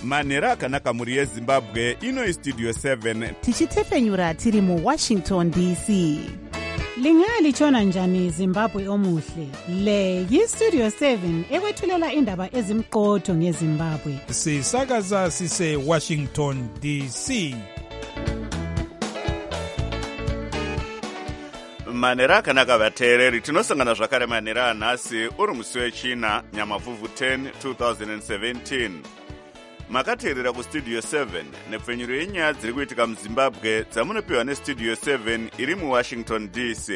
manhero akanaka mhuri yezimbabwe. Ino istudio 7 tichitefenyura tiri muWashington DC. Lingalitshona njani Zimbabwe omuhle? Le yistudio 7 ekwethulela indaba ezimqotho ngeZimbabwe. Sisakaza sise Washington DC. manhero akanaka vateereri, tinosangana zvakare manhero anhasi uri musi wechina nyamavhuvhu 10 2017. Makateerera kustudio 7 nepfenyuro yenyaya dziri kuitika muzimbabwe dzamunopiwa nestudio 7 iri muWashington DC.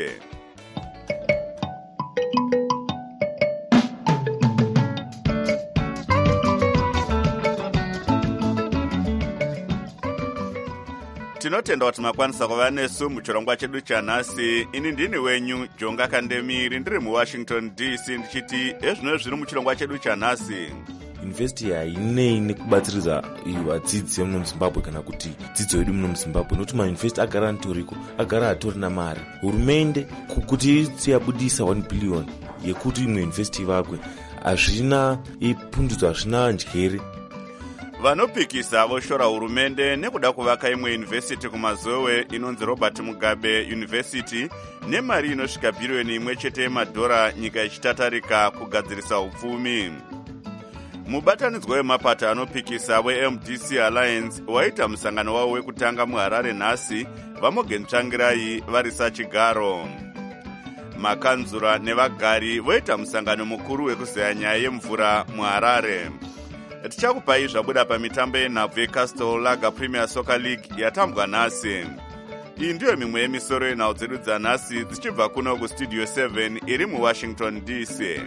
Tinotenda kuti makwanisa kuva nesu muchirongwa chedu chanhasi. Ini ndini wenyu Jonga Kandemiri, ndiri muWashington DC ndichiti ezvino zviri muchirongwa chedu chanhasi. University hainei nekubatsiridza vadzidzi muno muZimbabwe kana kuti dzidzo yedu muno muZimbabwe, nokuti mauniversity agara atoriko, agara atori namari. Hurumende kuti yabudisa 1 billion yekuti imwe university ivakwe, hazvina ipundudzo, hazvina njere. Vanopikisa voshora hurumende nekuda kuvaka imwe university kumazowe inonzi Robert Mugabe University nemari inosvika bhiriyoni imwe chete yemadhora, nyika ichitatarika kugadzirisa upfumi. Mubatanidzwa wemapato anopikisa weMDC Alliance waita musangano wavo wekutanga muHarare nhasi, vaMorgan Tsvangirai vari sachigaro. Makanzura nevagari voita musangano mukuru wekuzeya nyaya yemvura muHarare. Tichakupai zvabuda pamitambo yenhabvu yeCastle Lager Premier Soccer League yatambwa nhasi. Iyi ndiyo mimwe yemisoro yenhau dzedu dzanhasi dzichibva kuno kustudio 7 iri muWashington DC.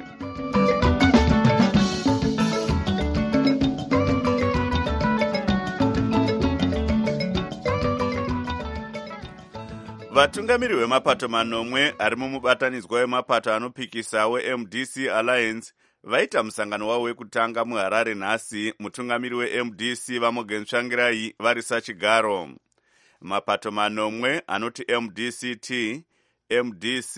Vatungamiri vemapato manomwe ari mumubatanidzwa wemapato anopikisa weMDC Alliance vaita musangano wavo wekutanga muHarare nhasi, mutungamiri weMDC vaMorgan Tsvangirai vari sachigaro. Mapato manomwe anoti MDCT, MDC,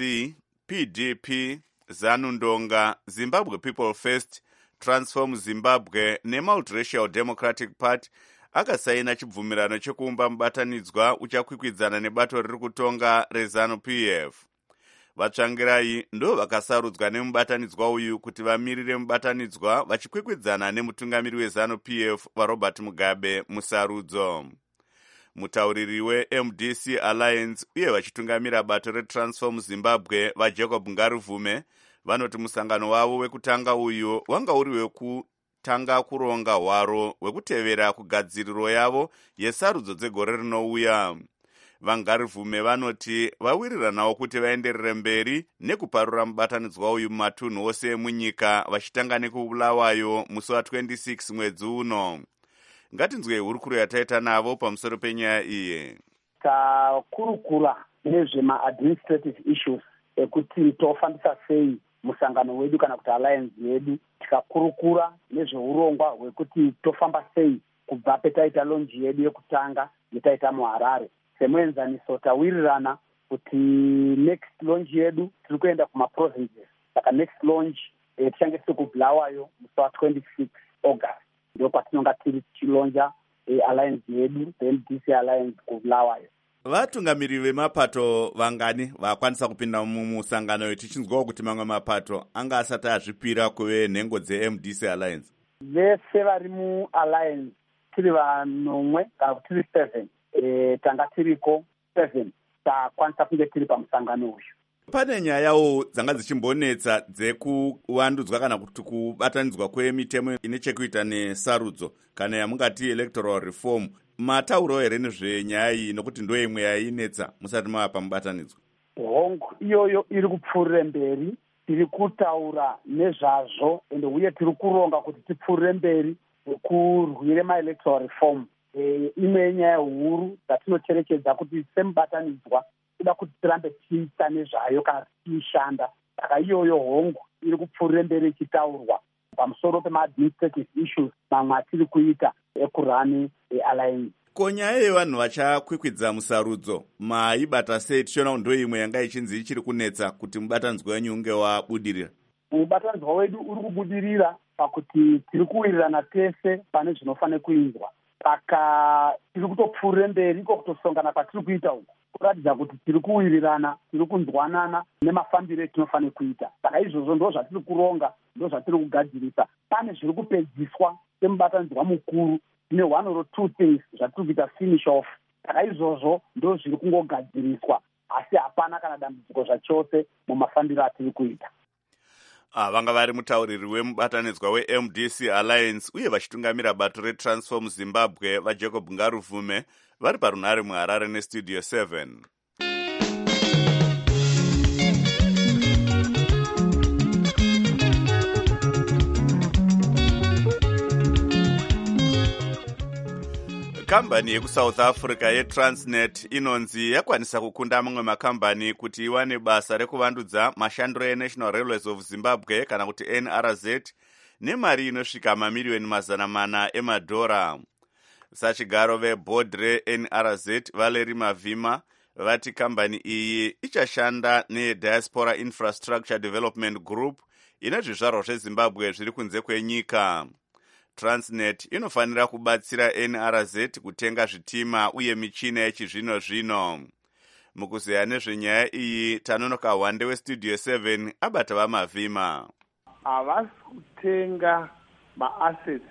PDP, ZANU Ndonga, Zimbabwe People First, Transform Zimbabwe neMultiracial Democratic Party akasaina chibvumirano chekuumba mubatanidzwa uchakwikwidzana nebato riri kutonga reZANU PF. Vatsvangirai ndo vakasarudzwa nemubatanidzwa uyu kuti vamirire mubatanidzwa vachikwikwidzana nemutungamiri weZANU PF vaRobert Mugabe musarudzo. Mutauriri weMDC Alliance uye vachitungamira bato reTransform Zimbabwe vaJacob Ngaruvume vanoti musangano wavo wekutanga uyu wanga uri wekutanga kuronga hwaro hwekutevera kugadziriro yavo yesarudzo dzegore rinouya. VaNgaruvume vanoti vawiriranawo kuti vaenderere mberi nekuparura mubatanidzwa uyu mumatunhu ose emunyika, vachitanga nekubulawayo musi wa26 mwedzi uno. Ngatinzwe hurukuro yataita navo pamusoro penyaya iyi. Takurukura nezvema-administrative issues ekuti tofambisa sei musangano wedu kana kuti alliance yedu. Tikakurukura nezveurongwa hwekuti tofamba sei kubva petaita lonji yedu yekutanga yetaita muHarare. Semuenzaniso tawirirana kuti next launch yedu tiri kuenda kumaprovinces. Saka next launch tichange tiri kubulawayo musi wa26 August. Ndio kwatinonga tiri tichilonja alliance yedu, MDC Alliance kubulawayo. Vatungamiri vemapato vangani vakwanisa kupinda mumusangano uyu, tichinzwawo kuti mamwe mapato anga asati azvipira kuve nhengo dzeMDC Alliance? Vese vari mualliance tiri vanomwe kana kuti tiri 7. Tanga tiriko 7 takwanisa kunge tiri pamusangano uyu. Pane nyayawo dzanga dzichimbonetsa dzekuvandudzwa kana kuti kubatanidzwa kwemitemo ine chekuita nesarudzo kana yamungati electoral reform. Matauro here nezvenyaya iyi nokuti ndo imwe yainetsa musati mava pamubatanidzwa? Hongu iyoyo iri kupfuurire mberi, tiri kutaura nezvazvo ende uye tiri kuronga kuti tipfuurire mberi kurwire maelectoral reform. Imwe yenyaya huru dzatinocherekedza kuti semubatanidzwa toda kuti tirambe tichiita nezvayo kana tichiishanda. Saka iyoyo hongu iri kupfuurire mberi ichitaurwa pamusoro pema-administrative issues mamwe atiri kuita ekurani alliance. Konyaya yevanhu vachakwikwidza musarudzo maibata sei? Tichiona ndo imwe yanga ichinzi ichiri kunetsa kuti mubatanidzwa wenyu unge wabudirira. mubatanidzwa wedu uri kubudirira pakuti tiri kuwirirana tese pane zvinofanira kuizwa. Saka tiri kutopfuurira mberi iko kutosongana kwatiri kuita uku kuratidza kuti tiri kuwirirana, tiri kunzwanana nemafambiro etinofanira kuita. Saka izvozvo ndo zvatiri kuronga, ndo zvatiri kugadzirisa. Pane zviri kupedziswa semubatanidzwa mukuru, tine 1 or 2 things zvatiri kuita finish off. Saka izvozvo ndo zviri kungogadziriswa, asi hapana kana dambudziko zvachose mumafambiro atiri kuita. Vanga vari mutauriri wemubatanidzwa weMDC Alliance uye vachitungamira bato reTransform Zimbabwe vaJacob Ngaruvume vari parunhare muHarare neStudio 7. Kambani yekuSouth Africa yeTransnet inonzi yakwanisa kukunda mamwe makambani kuti iwane basa rekuvandudza mashandiro eNational Railways of Zimbabwe kana kuti NRZ nemari inosvika mamiliyoni 400 emadhora. Sachigaro vebhodhi reNRZ Valerie Mavhima vati kambani iyi ichashanda neDiaspora Infrastructure Development Group ine zvizvarwa zveZimbabwe zviri kunze kwenyika. Transnet inofanira kubatsira NRZ kutenga zvitima uye michina yechizvino-zvino. Mukuzeya nezvenyaya iyi, Tanonoka Wande weStudio 7 abata vaMavhima. Havasi kutenga ma-assets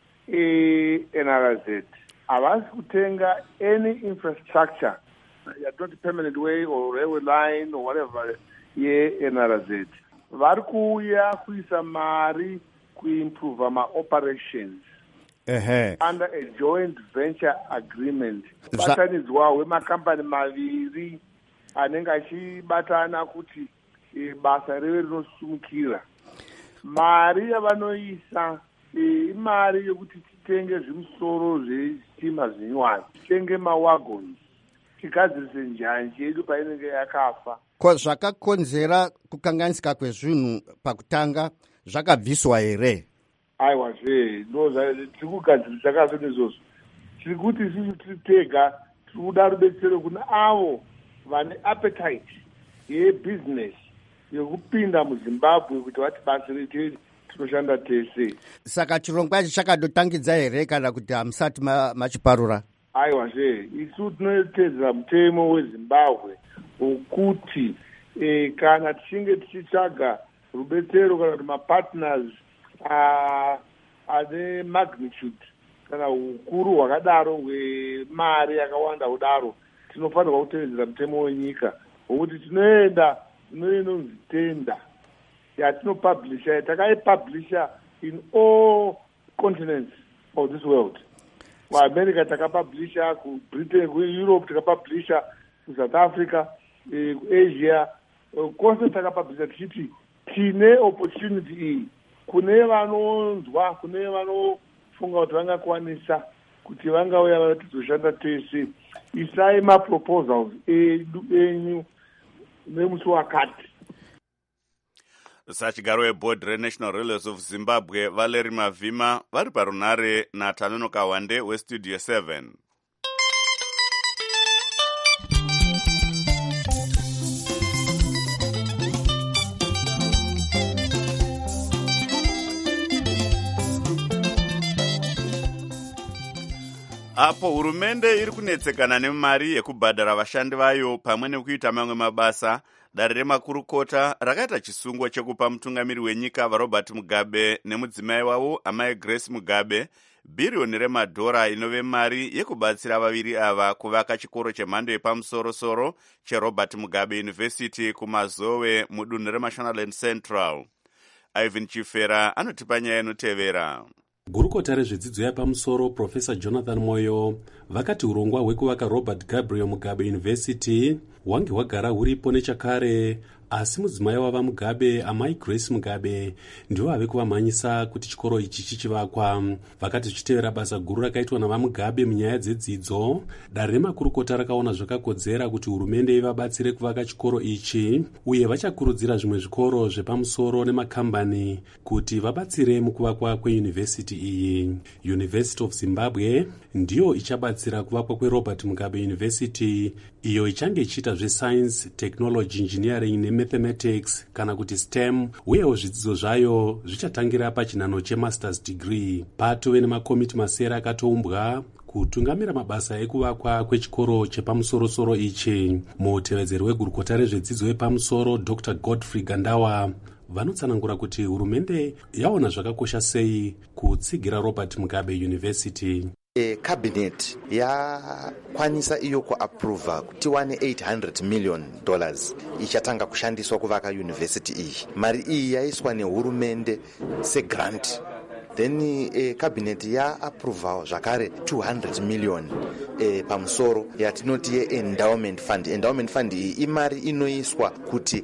e-NRZ. Havasi kutenga any infrastructure, not permanent way or railway line or whatever, ye-NRZ. Vari kuuya kuisa mari kuimprove ma-operations under a joint venture agreement. Batanidzwa wemakampani maviri anenge achibatana kuti basa rive rinosumukira. Mari yavanoisa imari yekuti titenge zvimusoro zvechitima zvinyuwani, titenge mawagons, tigadzirise njanji yedu painenge yakafa. Zvakakonzera kukanganisika kwezvinhu pakutanga zvakabviswa here? Aiwa zve, tiri kugadzirisa kaso nezvozvo. Tiri kuti isusu tiri tega tiri kuda rubetsero kuna avo vane appetite yebusiness yekupinda muZimbabwe kuti vati basa redu tinoshanda tese. Saka chirongwa ichi chakatotangidza here kana kuti hamusati machiparura? Aiwa zve, isu tinotedzera mutemo weZimbabwe wokuti kana tichinge tichitsvaga rubetsero kana kuti mapartners ane magnitude kana ukuru hwakadaro hwemari yakawanda kudaro, tinofanirwa kutevedzera mutemo wenyika wokuti tinoenda inonzi tender yatinopublisha, takaipublisha in all continents of this world. KuAmerica takapublisha, kuBritain, kuEurope takapublisha, kuSouth Africa, kuAsia, kose takapublisha tichiti tine opportunity iyi kune vanonzwa, kune vanofunga kuti vangakwanisa kuti vangauya vatizoshanda tese. Isai maproposals enyu nemusi wakati. Sachigaro webhodhi reNational Railways of Zimbabwe Valerie Mavhima vari parunhare naTanonoka Wande weStudio 7. Apo hurumende iri kunetsekana nemari yekubhadhara vashandi vayo pamwe nekuita mamwe mabasa, dare remakurukota rakaita chisungo chekupa mutungamiri wenyika vaRobert Mugabe nemudzimai wavo amai Grace Mugabe bhiriyoni remadhora inove mari yekubatsira vaviri ava kuvaka chikoro chemhando yepamusoro-soro cheRobert Mugabe University kuMazowe mudunhu reMashonaland Central. Ivan Chifera anotipa nyaya inotevera. Gurukota rezvedzidzo yapamusoro Profesa Jonathan Moyo vakati urongwa hwekuvaka Robert Gabriel Mugabe University hwange hwagara huripo nechakare, asi mudzimai wava Mugabe amai Grace Mugabe ndivo vave kuvamhanyisa kuti chikoro ichi chichivakwa. Vakati zvichitevera basa guru rakaitwa navaMugabe munyaya dzedzidzo, dare remakurukota rakaona zvakakodzera kuti hurumende ivabatsire kuvaka chikoro ichi, uye vachakurudzira zvimwe zvikoro zvepamusoro nemakambani kuti vabatsire mukuvakwa kweyunivhesiti iyi. University of Zimbabwe ndiyo ichabatsira kuvakwa kweRobert Mugabe University, iyo ichange ichiita zvidzidzo zvescience, technology, engineering nemathematics kana kuti STEM, uyewo zvidzidzo zvayo zvichatangira pachinhano chemasters degree. Patove nemakomiti masere akatoumbwa kutungamira mabasa ekuvakwa kwechikoro chepamusoro-soro ichi. Mutevedzeri wegurukota rezvedzidzo yepamusoro Dr. Godfrey Gandawa vanotsanangura kuti hurumende yaona zvakakosha sei kutsigira Robert Mugabe University. Cabinet yakwanisa iyo kuapprova kuti wane $800 million ichatanga kushandiswa kuvaka university iyi. Mari iyi yaiswa nehurumende segrant. Then cabinet yaapprova zvakare 200 million pamusoro yatinoti endowment fund. Endowment fund iyi imari inoiswa kuti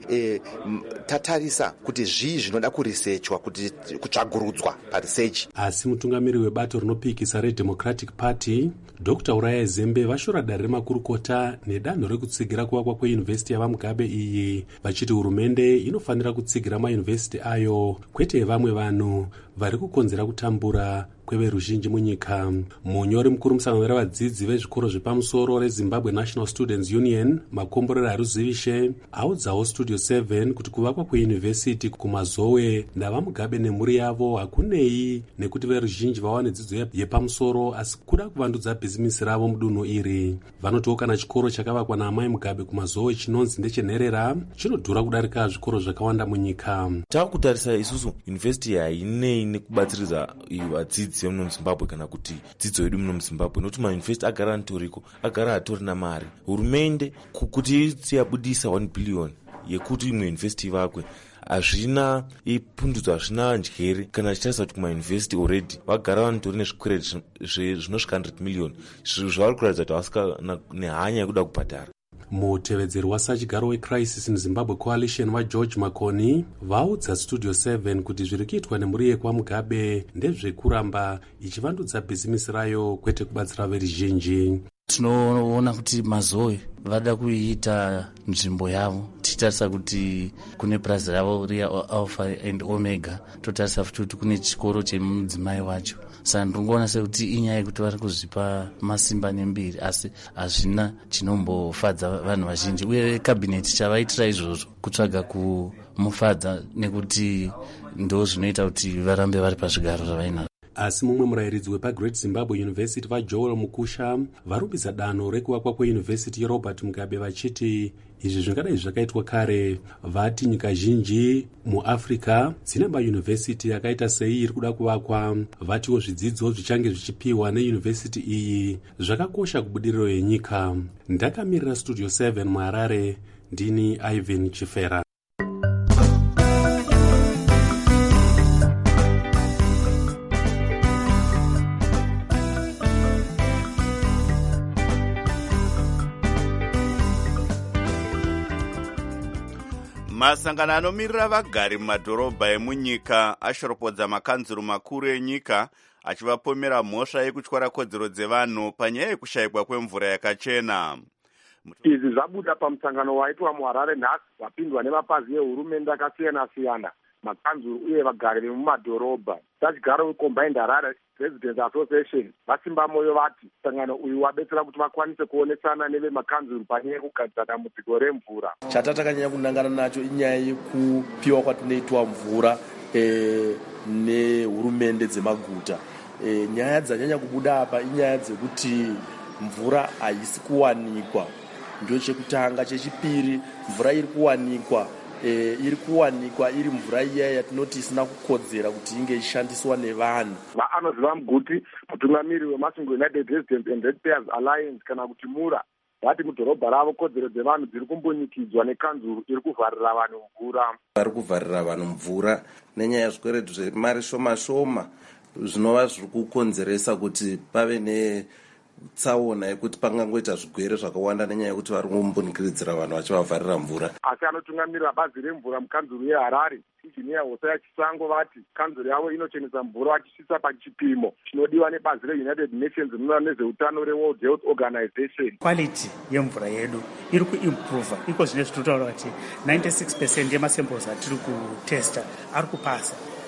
tatarisa kuti zvii zvinoda kurisechwa kuti kutsvagurudzwa paresearch. Asi mutungamiri webato rinopikisa reDemocratic Party Dr. Uraya Zembe vashora dare remakurukota nedanho rekutsigira kuvakwa kweyunivhesiti yavaMugabe iyi, vachiti hurumende inofanira kutsigira mayunivhesiti ayo kwete vamwe vanhu vari kukonzera kutambura kweveruzhinji munyika. Munyori mukuru musangano revadzidzi vezvikoro zvepamusoro reZimbabwe National Students Union Makomborero Haruzivishe audzawo Studio 7 kuti kuvakwa kweyunivhesiti kumazowe ndavaMugabe nemhuri yavo hakunei nekuti veruzhinji vawane dzidzo yepamusoro, asi kuda kuvandudza bhizimisi ravo mudunhu iri. Vanotiwo kana chikoro chakavakwa naamai Mugabe kumazowe chinonzi ndechenherera chinodhura kudarika zvikoro zvakawanda munyika. Takutarisa isusu yunivhesiti hainei nekubatsiridza vadzidzi vemuno muZimbabwe kana kuti dzidzo yedu muno muZimbabwe, nokuti mayunivhesiti agara anotoriko, agara hatorina mari. Hurumende kuti yabudisa 1 billion yekuti imwe yunivhesiti ivakwe hazvina ipundudza, hazvina njere kana achitarisa kuti kumayunivhesiti already vagara vanotori nezvikwereti zvinosvika 100 million zvavari kuratidza kuti havasika nehanya yekuda kubhadhara. Mutevedzeri wasachigaro weCrisis in Zimbabwe Coalition vaGeorge Makoni vaudza Studio 7 kuti zviri kuitwa nemhuri yekwaMugabe ndezvekuramba ichivandudza bhizimisi rayo kwete kubatsira veruzhinji. Tinoona kuti mazoe vada kuiita nzvimbo yavo, tichitarisa kuti kune prazi ravo ria Alpha and Omega, totarisa futi kuti kune chikoro chemudzimai wacho. Saka ndingoona sekuti inyaya yekuti vari kuzvipa masimba nembiri, asi hazvina chinombofadza vanhu vazhinji, uye kabineti chavaitira izvozvo kutsvaga kumufadza nekuti ndo zvinoita kuti varambe vari pazvigaro zvavainazvo. Asi mumwe murayiridzi wepaGreat Zimbabwe University vaJoel Mukusha varumbidza danho rekuvakwa kweyunivhesiti yeRobert Mugabe vachiti izvi zvingadai zvakaitwa kare. Vati nyika zhinji muAfrica dzine mayunivhesiti yakaita sei iri kuda kuvakwa. Vatiwo zvidzidzo zvichange zvichipiwa neyunivhesiti iyi zvakakosha kubudiriro yenyika. Ndakamirira Studio 7 muHarare, ndini Ivan Chifera. Masangano anomirira vagari mumadhorobha emunyika ashoropodza makanzuru makuru enyika achivapomera mhosva yekutyara kodzero dzevanhu panyaya yekushayikwa kwemvura yakachena. Izvi zvabuda pamusangano waitwa muHarare nhasi wapindwa nemapazi ehurumende akasiyana-siyana, makanzuru uye vagari vemumadhorobha. Sachigaro weCombined Harare Residents Association vasimba moyo vati musangano uyu wabetsera kuti vakwanise kuonesana nevemakanzuru panyaya yekugadzira dambudziko remvura. Chatatakanyanya kunangana nacho inyaya yekupiwa kwatinoitwa mvura nehurumende dzemaguta. Nyaya dzanyanya kubuda apa inyaya dzekuti mvura haisi kuwanikwa, ndio chekutanga. Chechipiri, mvura iri kuwanikwa iri mvura iya yatinoti isina kukodzera kuti inge ishandiswa nevanhu. Anoziva Mguti, mutungamiri weMasungo United Residents and Ratepayers Alliance kana kuti MURA, vati mudhorobha ravo kodzero dzevanhu dziri kumbonikidzwa nekanzuru iri kuvharira vanhu mvura. Vari kuvharira vanhu mvura nenyaya yezvikweretu zvemari shoma shoma zvinova zviri kukonzeresa kuti pave netsaona yekuti pangangoita zvigwere zvakawanda nenyaya yekuti vari kumbonikidzira vanhu vachivavharira mvura. Asi anotungamirira bazi remvura mukanzuru yeHarare Injiniya Hosea Chisango vati kanzuru yavo inochenesa mvura vachisvitsa pachipimo chinodiwa nebazi reUnited Nations rinoona nezveutano reWorld Health Organization. Quality yemvura yedu iri kuimprova, iko zvine zvitotaura kuti 96% yemasamples atiri kutesta ari kupasa.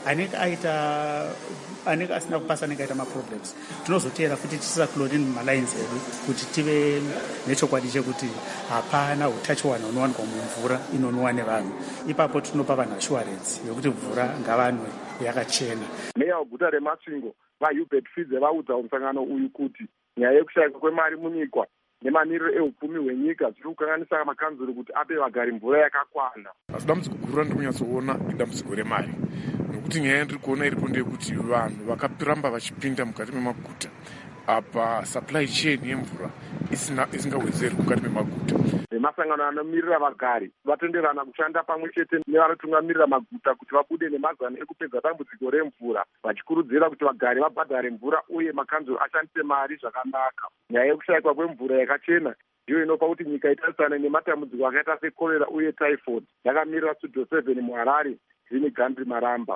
anenge asina kupasa anenge aita maproblems tinozotera futi tisisa chlorine mumalines edu kuti tive nechokwadi chekuti hapana utachiwana unowanikwa mumvura inonwiwa nevanhu. Ipapo tinopa vanhu assurance yekuti mvura ngavanwe yakachena. Meya weguta reMasvingo vaHubert Fidze vaudza musangano uyu kuti nyaya yekushayika kwemari munyika nemamiriro eupfumi hwenyika zviri kukanganisa makanzuro kuti ape vagari mvura yakakwana. Asi dambudziko guru randiri kunyatsoona idambudziko remari, nokuti nyaya yandiri kuona iripo ndeyekuti vanhu vakaramba vachipinda mukati memaguta apa supply chain yemvura isingawedzeri mukati memaguta. Vemasangano anomirira vagari vatenderana kushanda pamwe chete nevanotungamirira maguta kuti vabude nemazano ekupedza dambudziko remvura, vachikurudzira kuti vagari vabhadhare mvura uye makanzuro ashandise mari zvakanaka. Nyaya yekushayikwa kwemvura yakachena ndiyo inopa kuti nyika itarisane nematambudziko akaita sekorera uye typhoid. Yakamirira Studio 7 muHarare, Vini Gandhi Maramba.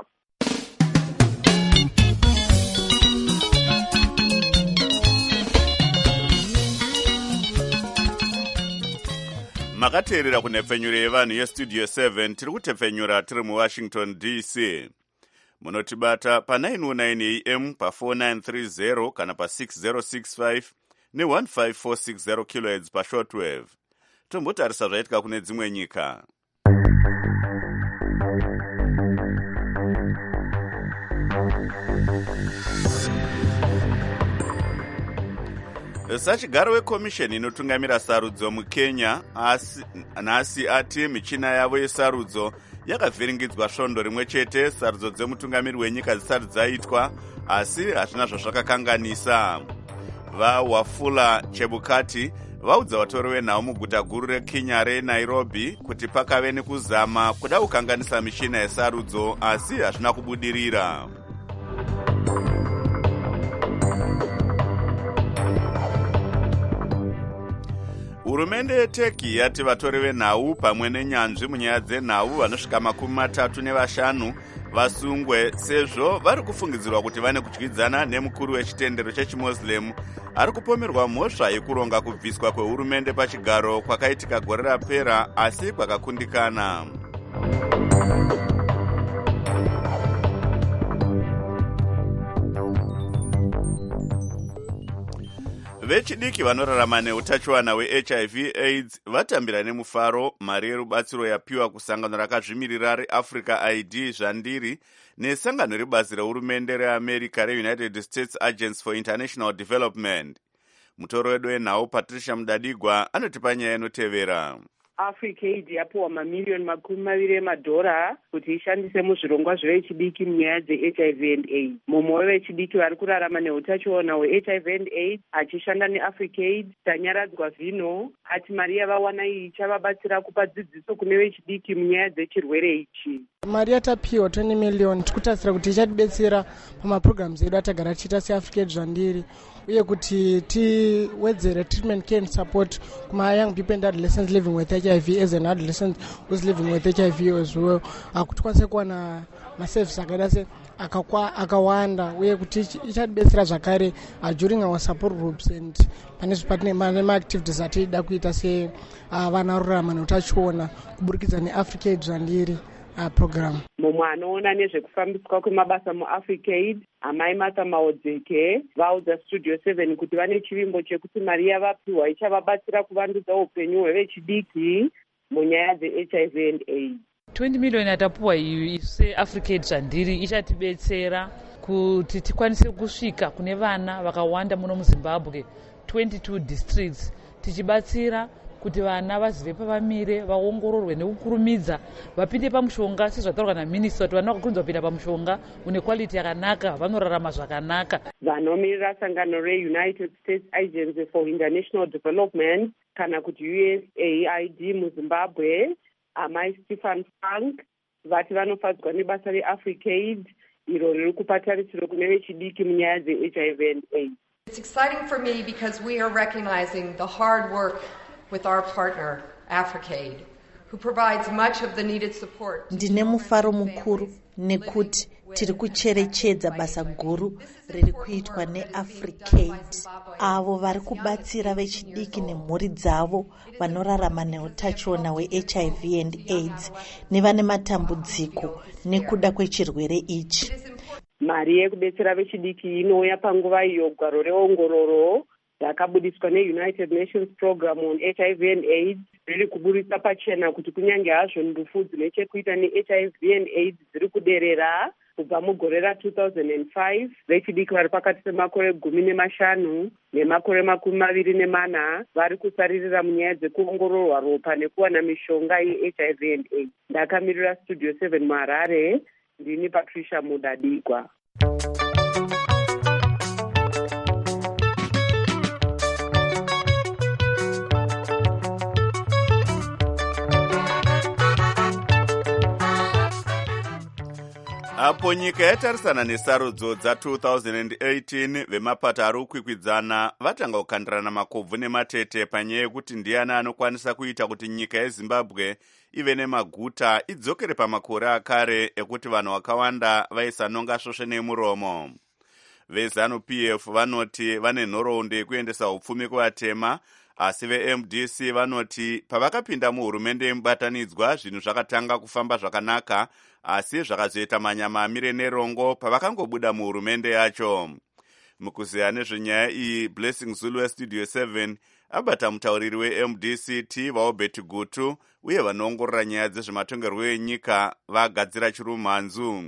makateerera kunhepfenyuro yevanhu yestudio 7 tiri kutepfenyura tiri muwashington dc. Munotibata pa909 am pa4930 kana pa6065 ne15460 kHz pashortwave. Tombotarisa zvaitika kune dzimwe nyika. Sachigaro wekomisheni inotungamira sarudzo mukenya nhasi ati michina yavo yesarudzo yakavhiringidzwa svondo rimwe chete sarudzo dzemutungamiri wenyika dzisati dzaitwa, asi hazvina zvazvakakanganisa. vaWafula Chebukati vaudza vatori venhau muguta guru reKenya reNairobi kuti pakave nekuzama kuda kukanganisa michina yesarudzo, asi hazvina kubudirira. Hurumende yeTurkey yati vatori venhau pamwe nenyanzvi munyaya dzenhau vanosvika 35 vasungwe sezvo vari kufungidzirwa kuti vane kudyidzana nemukuru wechitendero chechiMuslim ari kupomerwa mhosva yekuronga kubviswa kwehurumende pachigaro kwakaitika gore rapera asi kwakakundikana. Vechidiki vanorarama neutachiwana hweHIV AIDS vatambira nemufaro mari yerubatsiro yapiwa kusangano rakazvimirira reAfrica ID zvandiri nesangano rebazi rehurumende reAmerica reUnited States Agency for International Development. Mutoro wedu wenhau Patricia Mudadigwa anotipa nyaya inotevera. Africa Aid yapiwa mamiliyoni $20 kuti ishandise muzvirongwa zvevechidiki munyaya dzeHIV and AIDS. Mumwe wevechidiki vari kurarama neutachiona hweHIV and AIDS achishanda neAfrica Aid, Tanyaradzwa Vino, ati mari yavawana iyi ichavabatsira kupa dzidziso kune vechidiki munyaya dzechirwere ichi. Mari yatapiwa 20 million tikutarisira kuti ichatibetsera pamaprograms edu atagara tichiita seAfrica Aid zvandiri, uye kuti tiwedzere treatment care and support kuma young people and adolescents living with HIV as an adolescent who's living with HIV as well, kuti tikwanise kuwana maservice akaita se akawanda, uye kuti ichatibetsera zvakare during our support groups and pane activities atida kuita se vana rurama neutachiona kuburikidza neAfrica Aid zvandiri program. Mumwe anoona nezvekufambiswa kwemabasa muAfrica Aid, amai Martha Maodzeke, vaudza Studio 7 kuti vane chivimbo chekuti mari yavapiwa ichavabatsira kuvandudza upenyu hwevechidiki munyaya dzeHIV and AIDS. 20 million atapuwa iyi seAfrica Aid zvandiri ichatibetsera kuti tikwanise kusvika kune vana vakawanda muno muZimbabwe 22 districts, tichibatsira kuti vana vazive pavamire, vaongororwe nekukurumidza, vapinde pamushonga sezvataurwa naminista kuti vana vakakunzwa kupinda pamushonga une quality yakanaka, vanorarama zvakanaka. Vanomirira sangano reUnited States Agency for International Development kana kuti USAID muZimbabwe, amai Stephen Frank, vati vanofadzwa nebasa reAfrica Aid iro riri kupa tarisiro kune vechidiki munyaya dzeHIV and AIDS. It's exciting for me because we are recognizing the hard work with our partner, Africa Aid. who provides much of the needed support. Ndine mufaro mukuru nekuti tiri kucherechedza basa guru riri kuitwa neAfricaid, avo vari kubatsira vechidiki nemhuri dzavo vanorarama neutachiona hweHIV and AIDS nevane matambudziko nekuda kwechirwere ichi. Mari yekudetsera vechidiki inouya panguva iyo gwaro reongororo rakabudiswa neUnited Nations Program on HIV and AIDS riri kuburisa pachena kuti kunyange hazvo ndufu dzine chekuita neHIV and AIDS dziri kuderera kubva mugore ra2005, vechidiki vari pakati pemakore 15 nemakore 24 vari kusaririra munyaya dzekuongororwa ropa nekuwana mishonga yeHIV and AIDS. Ndakamirira Studio 7 muHarare, ndini Patricia Mudadigwa. Apo nyika yatarisana nesarudzo dza2018, vemapato ari kukwikwidzana vatanga kukandirana makobvu nematete panyaya yekuti ndiani anokwanisa kuita kuti nyika yeZimbabwe ive nemaguta idzokere pamakore akare ekuti vanhu vakawanda vaisanonga svosve nemuromo. VeZANU-PF vanoti vane nhoroondo yekuendesa upfumi kuvatema, asi veMDC vanoti pavakapinda muhurumende yemubatanidzwa zvinhu zvakatanga kufamba zvakanaka, asi zvakazoita manyama amire nerongo pavakangobuda muhurumende yacho. Mukuziya nezvenyaya iyi, Blessing Zulu weStudio 7 abata mutauriri weMDC Vaobert Gutu uye vanoongorora nyaya dzezvematongerwo enyika vagadzira chirumhanzu.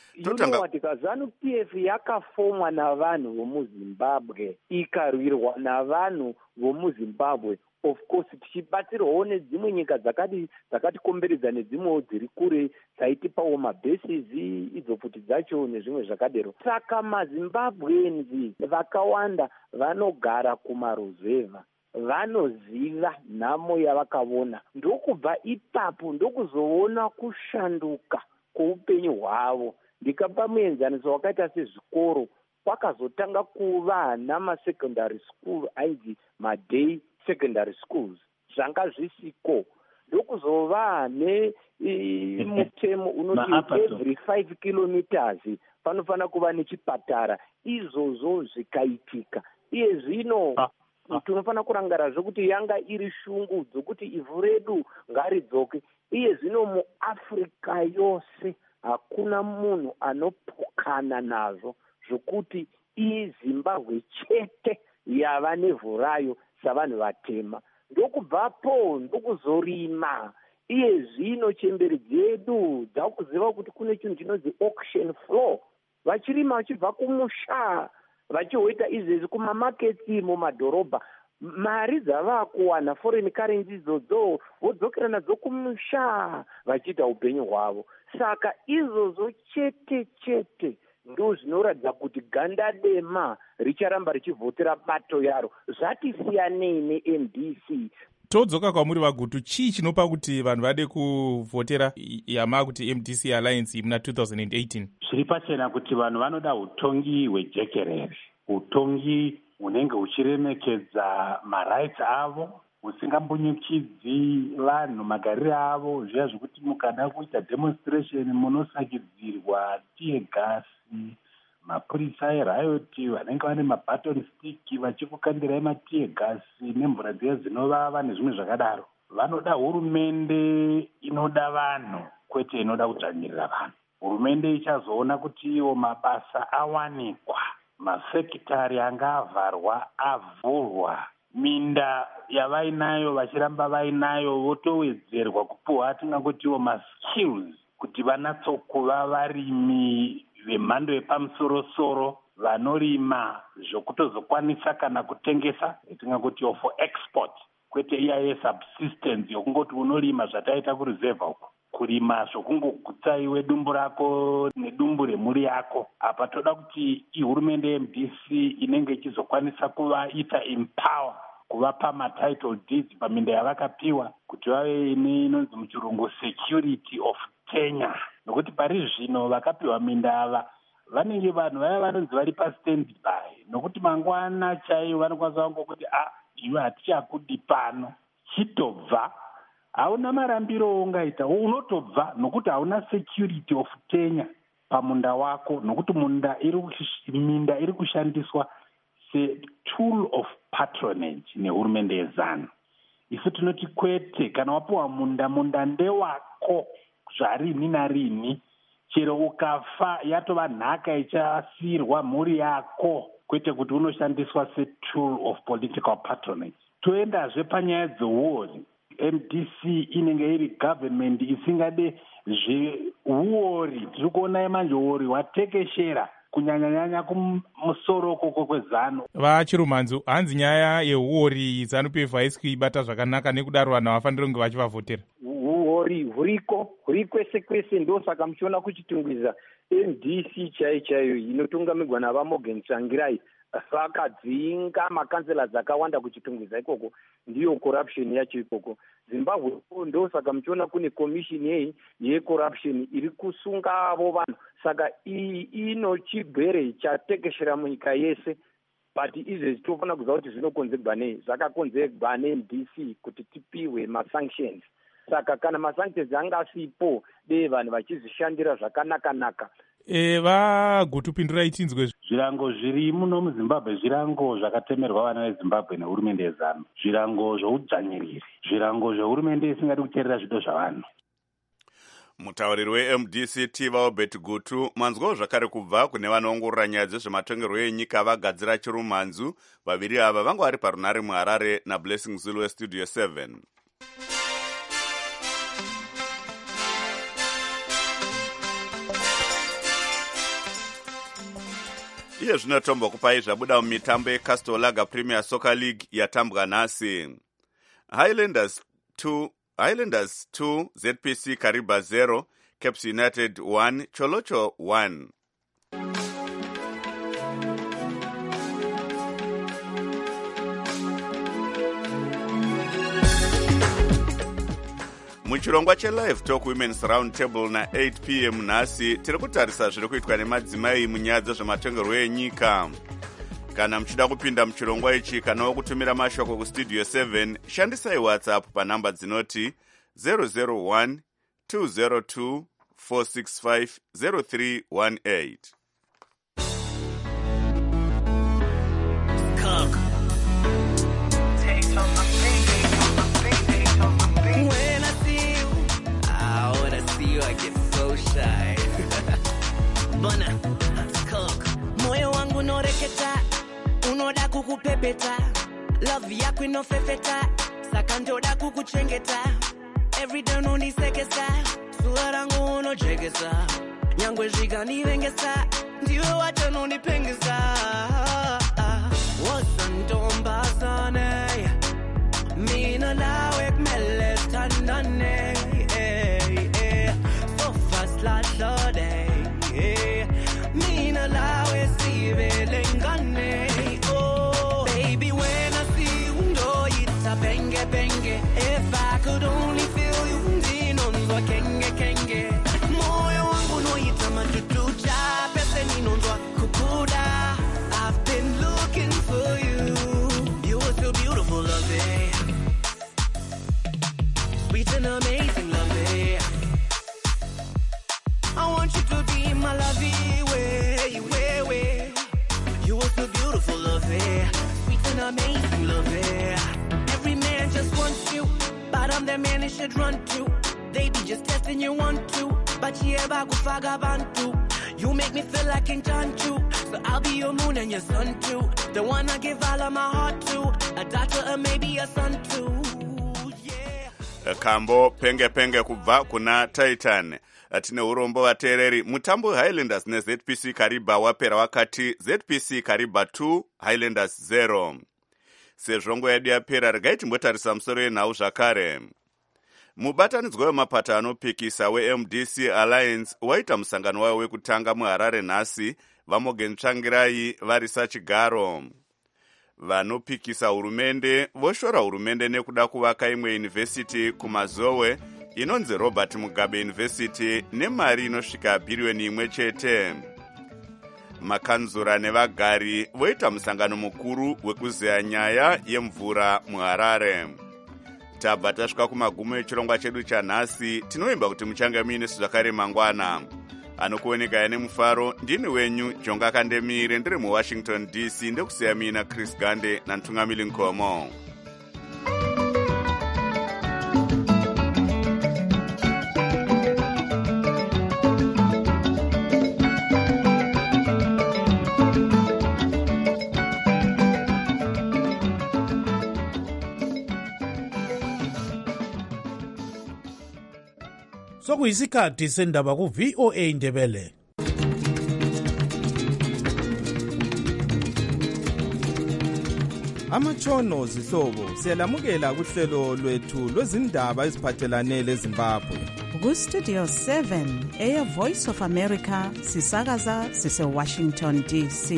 ZANU-PF yakafomwa navanhu vomuZimbabwe, ikarwirwa navanhu vomuZimbabwe. Of course tichibatsirwawo nedzimwe nyika dzakatikomberedza nedzimwewo dziri kure dzaitipawo mabases idzo futi dzacho nezvimwe zvakadero. Saka maZimbabweans vakawanda vanogara kumaruzevha, vanoziva nhamo yavakaona. Ndokubva ipapo ndokuzoona kushanduka kweupenyu hwavo. Ndikapa muenzaniso wakaita sezvikoro, kwakazotanga kuva namasecondary school ainzi maday secondary schools, zvanga zvisiko. Ndokuzova nemutemo unoti every 5 kilometers panofanira kuva nechipatara. Izvozvo zvikaitika. Iye zvino tinofanira kurangara zvekuti yanga iri shungu dzokuti ivhu redu ngaridzoke. Iye zvino muAfrica yose hakuna munhu anopukana nazvo zvokuti iZimbabwe chete yava nevhu rayo savanhu vatema. Ndokubvapo ndokuzorima. Iye zvino chemberi dzedu dzakuziva kuti kune chinhu chinonzi auction floor. Vachirima vachibva kumusha vachihoita izvezvi kumamaketsi mumadhorobha. Mari dzavakuwana foreign currency idzodzo vodzokera nadzo kumusha vachiita upenyu hwavo. Saka izvozvo chete chete ndo zvinoratidza kuti ganda dema richaramba richivhotera bato yaro. Zvatisiyanei neMDC. Todzoka kwamuri vagutu, chii chinopa kuti vanhu vade kuvhotera yama kuti MDC Alliance muna 2018? Zviri pachena kuti vanhu vanoda utongi hwejekerere, utongi hunenge huchiremekedza marights avo, husingambunyukidzi vanhu magariro avo. Zviya zvekuti mukada kuita demonstration munosakidzirwa tiye gasi, mapurisa eriot vanenge vane mabaton stick vachikukandirai matiye gasi nemvura dziya dzinovava nezvimwe zvakadaro. Vanoda hurumende inoda vanhu, kwete inoda kudzvanyirira vanhu. Hurumende ichazoona kuti iwo mabasa awanikwa, mafekitari anga avharwa avhurwa, minda yavainayo vachiramba vainayo votowedzerwa kupuhwa atingangotiwo maskills kuti vanatsokuva varimi vemhando yepamusorosoro vanorima zvokutozokwanisa kana kutengesa tingangoti for export, kwete iya subsistence yokungoti unorima zvataita kureserva uko, kurima zvokungogutsa iwe dumbu rako nedumbu remhuri yako. Apa toda kuti ihurumende yeMDC inenge ichizokwanisa kuvaita empower, kuvapa matitle deeds paminda yavakapiwa kuti vave inonzi muchirungu security of tenure. Nokuti pari zvino vakapiwa minda ava vanenge vanhu vaya vanonzi vari pastand by, nokuti mangwana chaiyo vanokwanisa kungokuti iwe hatichakudi pano, chitobva hauna marambiro aungaita, unotobva nokuti hauna security of tenure pamunda wako, nokuti minda iri kushandiswa setool of patronage nehurumende yeZANU. Isu tinoti kwete, kana wapiwa munda ndewako zvarini narini, chero ukafa yatova nhaka ichasiyirwa mhuri yako, kwete kuti unoshandiswa setool of political patronage. Toendazve panyaya dzeuori, MDC inenge iri government isingade zveuori. Tiri kuona manje uori hwatekeshera kunyanyanyanya kumusoro koko kwezano. VaChirumanzu, hanzi nyaya yeuori ZANU-PF haisi kuibata zvakanaka, nekudaro vanhu havafaniri kunge vachivavhotera. Uori huri kwese kwese, ndosaka muchiona kuchitungwiza MDC chaiyo inotungamirwa navaMorgan Tsvangirai vakadzinga makansela dzakawanda kuchitungwiza ikoko, ndiyo corruption yacho ikoko. Zimbabwe ndosaka muchiona kune commission yecorruption iri kusunga avo vanhu. Saka iyi ino chigwere chatekeshera munyika yese, but izvezvi tofanira kuziva kuti zvinokonzerwa nei. Zvakakonzerwa neMDC kuti tipiwe masanctions. Saka kana masanctions anga asipo, dei vanhu vachizvishandira zvakanaka-naka. Vagutupindurai tinzwe. Zvirango zviri muno muZimbabwe zvirango zvakatemerwa vana veZimbabwe nehurumende yeZANU, zvirango zvoudzvanyiriri, zvirango zvehurumende isingadi kuteerera zvido zvavanhu. Mutauriri weMDC Tiva Obert Gutu manzwawo zvakare kubva kune vanoongorora nyaya dzezvematongerwo enyika vagadzira Chirumanzu. Vaviri ava vanga vari parunare muHarare naBlessing Zulu weStudio 7. Iye zvinotomba kupai zvabuda mumitambo yeCastor Lager Premier Soccer League yatambwa nhasi. Highlanders 2, ZPC Kariba 0, Caps United 1, Cholocho 1. Muchirongwa cheLive Talk Women's Round Table na8 p.m. nhasi tiri kutarisa zviri kuitwa nemadzimai munyaya dzezvematongerwo enyika. Kana muchida kupinda muchirongwa ichi kana kutumira mashoko kustudio 7, shandisai WhatsApp panhamba dzinoti 001 202 465 0318. Bona, moyo wangu noreketa, unoda kukupepeta, love yako inofefeta, saka ndoda kukuchengeta, everyday unonisekesa, sura rangu unojegesa, nyangwe zvikanivengesa, ndiwe wacho unonipengesa. Wasantomba sane, mina nawe kumele tandane, so fast like Lorde. Mina lawe sivelengane. Oh baby, when I see you know it's a benge benge. If I could only feel you ndinonzwa kenge kenge. Moyo wangu no itama tutucha pese ninonzwa kukuda. I've been looking for you. You were so beautiful, love it. Sweet and amazing, love it. I want you to be my lovey, way. You were so beautiful, love it. Sweet and amazing, love it. Every man just wants you, but I'm the man they should run to. They be just testing you want to, but yeah, bantu. You make me feel like King John too, so I'll be your moon and your sun too. The one I give all of my heart to, a daughter or maybe a son too. Yeah. Kambo penge kubva kuna Titan. Tine urombo vateereri. Mutambo Highlanders neZPC Kariba wapera wakati ZPC Kariba 2 Highlanders 0. Sezvongo yedu yapera, regai timbotarisa musoro yenhau zvakare. Mubatanidzwa wemapata anopikisa weMDC Alliance waita musangano wayo wekutanga muHarare nhasi, vaMorgan Tsvangirai varisa chigaro. Vanopikisa hurumende voshora hurumende nekuda kuvaka imwe yunivhesiti kumazowe inonzi Robert Mugabe University nemari inosvika bhiriyoni 1 chete. Makanzura nevagari voita musangano mukuru wekuzeya nyaya yemvura muHarare. tabva tasvika kumagumo echirongwa chedu chanhasi. Tinovimba kuti muchange muine zvakare mangwana. Anokuoneka nemufaro ndini wenyu Jonga Kandemire ndiri muWashington DC ndekusiya mina Chris Gande naNtungamili Nkomo. Sokuyisikhathi sendaba ku VOA Ndebele. Amatshono zihlobo siyalamukela kuhlelo lwethu lwezindaba eziphathelane leZimbabwe. Ku Studio 7 Air Voice of America sisakaza sise Washington DC.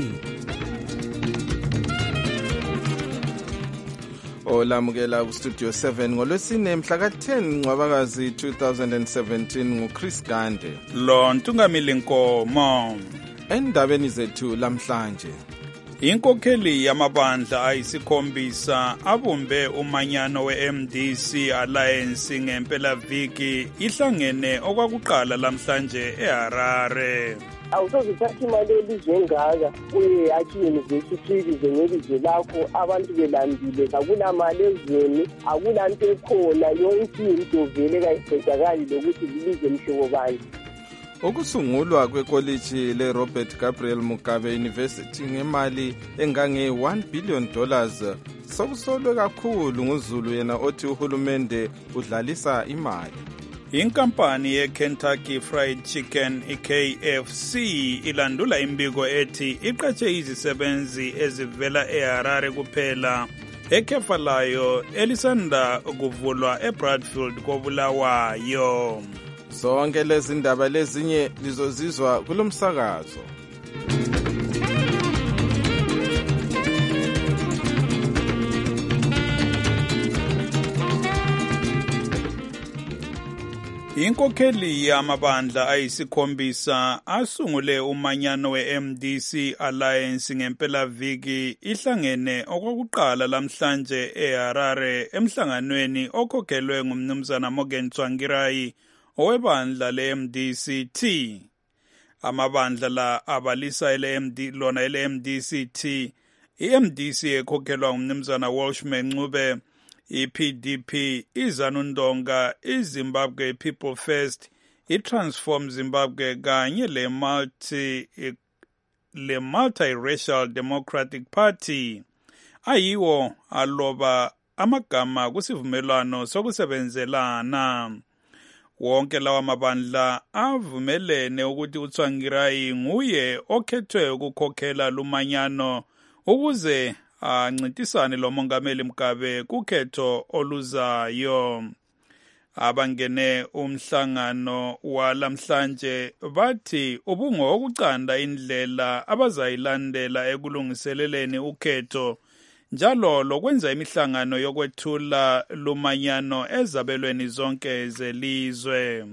Olamukela ku Studio 7 ngolwesine mhla ka-10 Ncwabakazi 2017 nguChris Gande. Lo Ntungamili Nkomo. Endabeni zethu lamhlanje. Inkokheli yamabandla ayisikhombisa abumbe umanyano we-MDC Alliance ngempelaviki ihlangene okwakuqala lamhlanje eHarare. Awusozithatha imali elizwe engaka uye yakhe university lize ngelizwe lakho abantu belambile akulamali ezweni akulanto ekhona yonke into vele kayiqedakali lokuthi lilize mhlobo bani. Ukusungulwa kwekoliji leRobert Gabriel Mugabe University ngemali engange $1 billion sokusolwe kakhulu nguZulu yena othi uhulumende udlalisa imali. Inkampani ye-Kentucky Fried Chicken KFC ilandula imbiko ethi iqatshe izisebenzi ezivela eHarare kuphela ekhefa layo elisanda kuvulwa eBradfield koBulawayo. Zonke lezi ndaba lezinye lizozizwa kulomsakazo. Inkokheli yamabandla ayisikhombisa asungule umanyano we-MDC Alliance ngempelaviki ihlangene okwakuqala lamhlanje eHarare emhlanganweni okhokhelwe ngumnumzana Morgan Tsvangirai owebandla le-MDCT. Amabandla la abalisa lona ele-MDCT, i-MDC ekhokhelwa ngumnumzana Welshman Ncube, i-PDP, iZanu Ndonga, iZimbabwe People First, i-Transform Zimbabwe kanye le-Multiracial Democratic Party. Ayiwo aloba amagama kusivumelwano sokusebenzelana. Wonke lawa mabandla avumelene ukuthi uTsvangirai nguye okhethwe ukukhokhela lumanyano ukuze ancintisane lo mongameli Mugabe kukhetho oluzayo. Abangene umhlangano walamhlanje bathi ubungokucanda indlela abazayilandela ekulungiseleleni ukhetho njalo lokwenza imihlangano yokwethula lumanyano ezabelweni zonke zelizwe.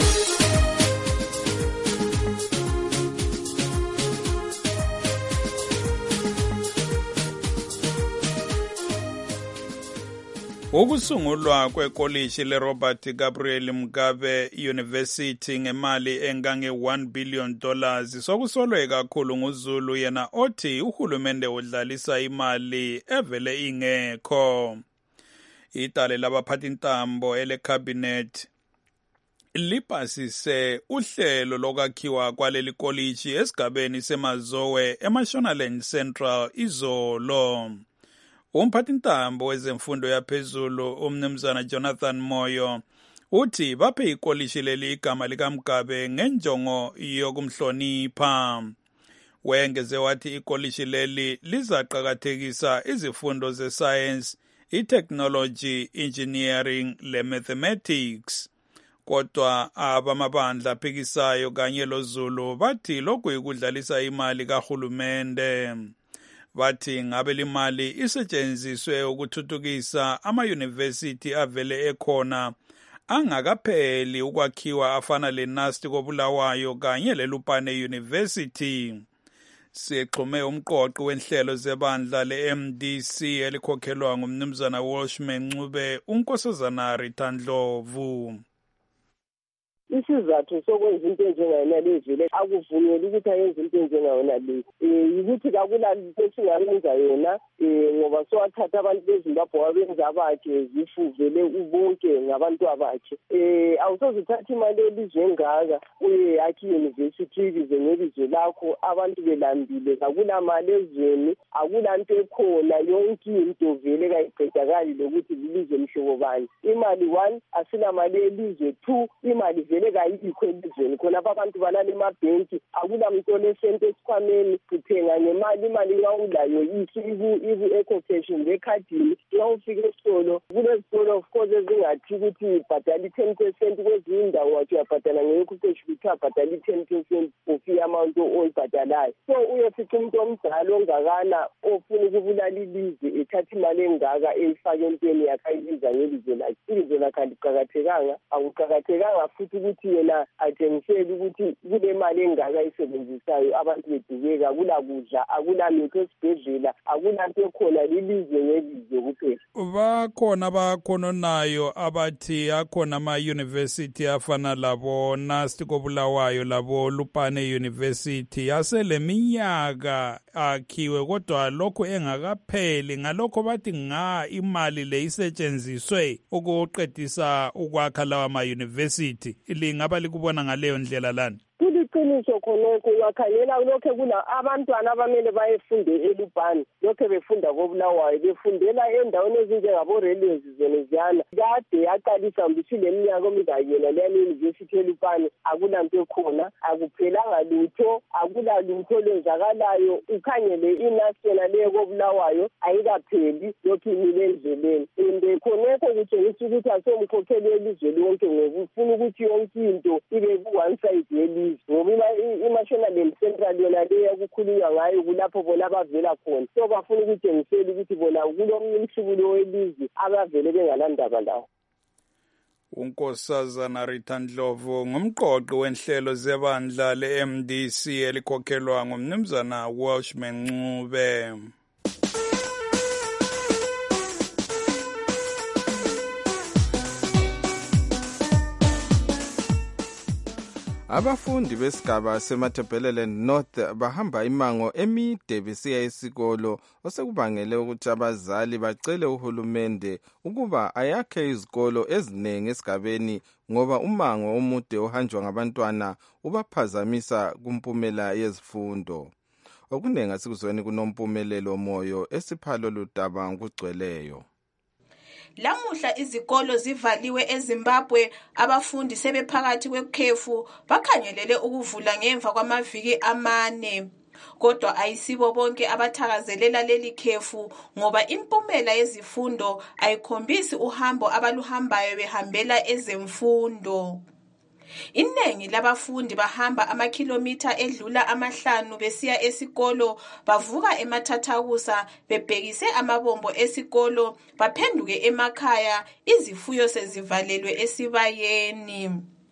Ukusungulwa kwekoliji leRobert Gabriel Mugabe University ngemali engange $1 billion sokusolwe kakhulu nguZulu yena othi uhulumende udlalisa imali evele ingekho. Itale labaphathintambo elecabinet lipasise uhlelo lokwakhiwa kwaleli koliji esigabeni seMazowe eMashonaland Central izolo. Umphathintambo wezemfundo yaphezulu umnumzana Jonathan Moyo uthi baphe ikoliji leli igama likaMugabe ngenjongo yokumhlonipha. Wengeze wathi ikoliji leli lizaqakathekisa izifundo ze-science, i-technology, engineering le-mathematics. Kodwa abamabandla aphikisayo kanye loZulu bathi lokhu ikudlalisa imali kahulumende. Bathi ngabe limali isetshenziswe ukuthuthukisa ama-university avele ekhona angakapheli ukwakhiwa afana leNasti koBulawayo kanye leLupane University. Sixhume umqoqo wenhlelo zebandla le-MDC elikhokhelwa ngumnumzana Welshman Ncube, uNkosazana Rita Ndlovu. Isizathu sokwenza into enjengayona lezi akuvunyelwa ukuthi ayenze into enjengayona lezi ukuthi kakula into esingayenza yona ngoba sowathatha abantu beZimbabwe wabenza abakhe zifuvele ubonke ngabantu abakhe awusoze uthatha imali elizwe engaka uye yakhe university ibize ngelizwe lakho abantu belambile kakula mali ezweni akulanto ekhona yonke into vele kayiqedakali lokuthi lilizwe mhlobo bani imali 1 asila mali elizwe 2 imali vele kayikho elizweni khona abantu balala emabhenki akula muntu olesente esikhwameni kuthenga ngemali imali ngawulayo ibu eco-cash ngekhadini nxa ufika esitolo kulezitolo of course ezingathi ukuthi bhatala 10% kwezinye indawo wathi uyabhatala ngeco-cash ukuthi abhatala 10% of i-amount oyibhatalayo so uyofica umuntu omdala ongakana ofuna ukubulala ilizwe ethatha imali engaka eyifake entweni yakhe ayibiza ngelizwe lakhe ilizwe lakhe aliqakathekanga akuqakathekanga futhi ukuthi yena atshengisele ukuthi kule mali engaka isebenzisayo abantu bedubeka akula kudla akula mithi esibhedlela akulanto ekhona lilizwe ngelizwe kuphela. Bakhona abakhononayo abathi akhona ama-university afana labo Nasti koBulawayo labo Lupane University aseleminyaka akhiwe kodwa lokho engakapheli ngalokho bathi imali le isetshenziswe ukuqedisa ukwakha lawa ama-university lingaba likubona ngaleyo ndlela lana. Kuliqiniso khonokho ungakhangela lokho kuna abantwana abamele bayefunde eLupane lokho befunda koBulawayo befundela endaweni ezinjengabo-railways zeneziyana kade yaqalisa mbisile eminyaka omingayena leya university eLupane akulanto ekhona akuphelanga lutho akula lutho lwenzakalayo ukhangele inational leyo koBulawayo ayikapheli lokhu imile endleleni and khonokho kutshengisa ukuthi asomkhokheli welizwe lonke ngoba ufuna ukuthi yonke into ibe ku-one side yelizwe ngoba i-national central yona leyo kukhulunywa ngayo kulapho bona abavela khona so bafuna ukutshengisela ukuthi bona kulomnye umhlubulo welizwe abavele bengalandaba lawo. uNkosazana Rita Ndlovu ngumqoqi wenhlelo zebandla le-MDC elikhokhelwa ngumnumzana Welshman Ncube. Abafundi besigaba seMatabeleland North bahamba imango emide besiya esikolo osekubangele ukuthi abazali bacele uhulumende ukuba ayakhe izikolo eziningi esigabeni ngoba umango omude ohanjwa ngabantwana ubaphazamisa kumpumela yezifundo. Okunengi asikuzweni kunompumelelo moyo esiphalo ludaba ngokugcweleyo. Lamuhla izikolo zivaliwe eZimbabwe abafundi sebephakathi kwekhefu bakhangelele ukuvula ngemva kwamaviki 4 kodwa ayisibo bonke abathakazelela leli khefu ngoba impumela yezifundo ayikhombisi uhambo abaluhambayo behambela ezemfundo. Inengi labafundi bahamba amakhilomitha edlula 5 besiya esikolo bavuka eMathathakusa bebhekise amabombo esikolo baphenduke emakhaya izifuyo sezivalelwe esibayeni.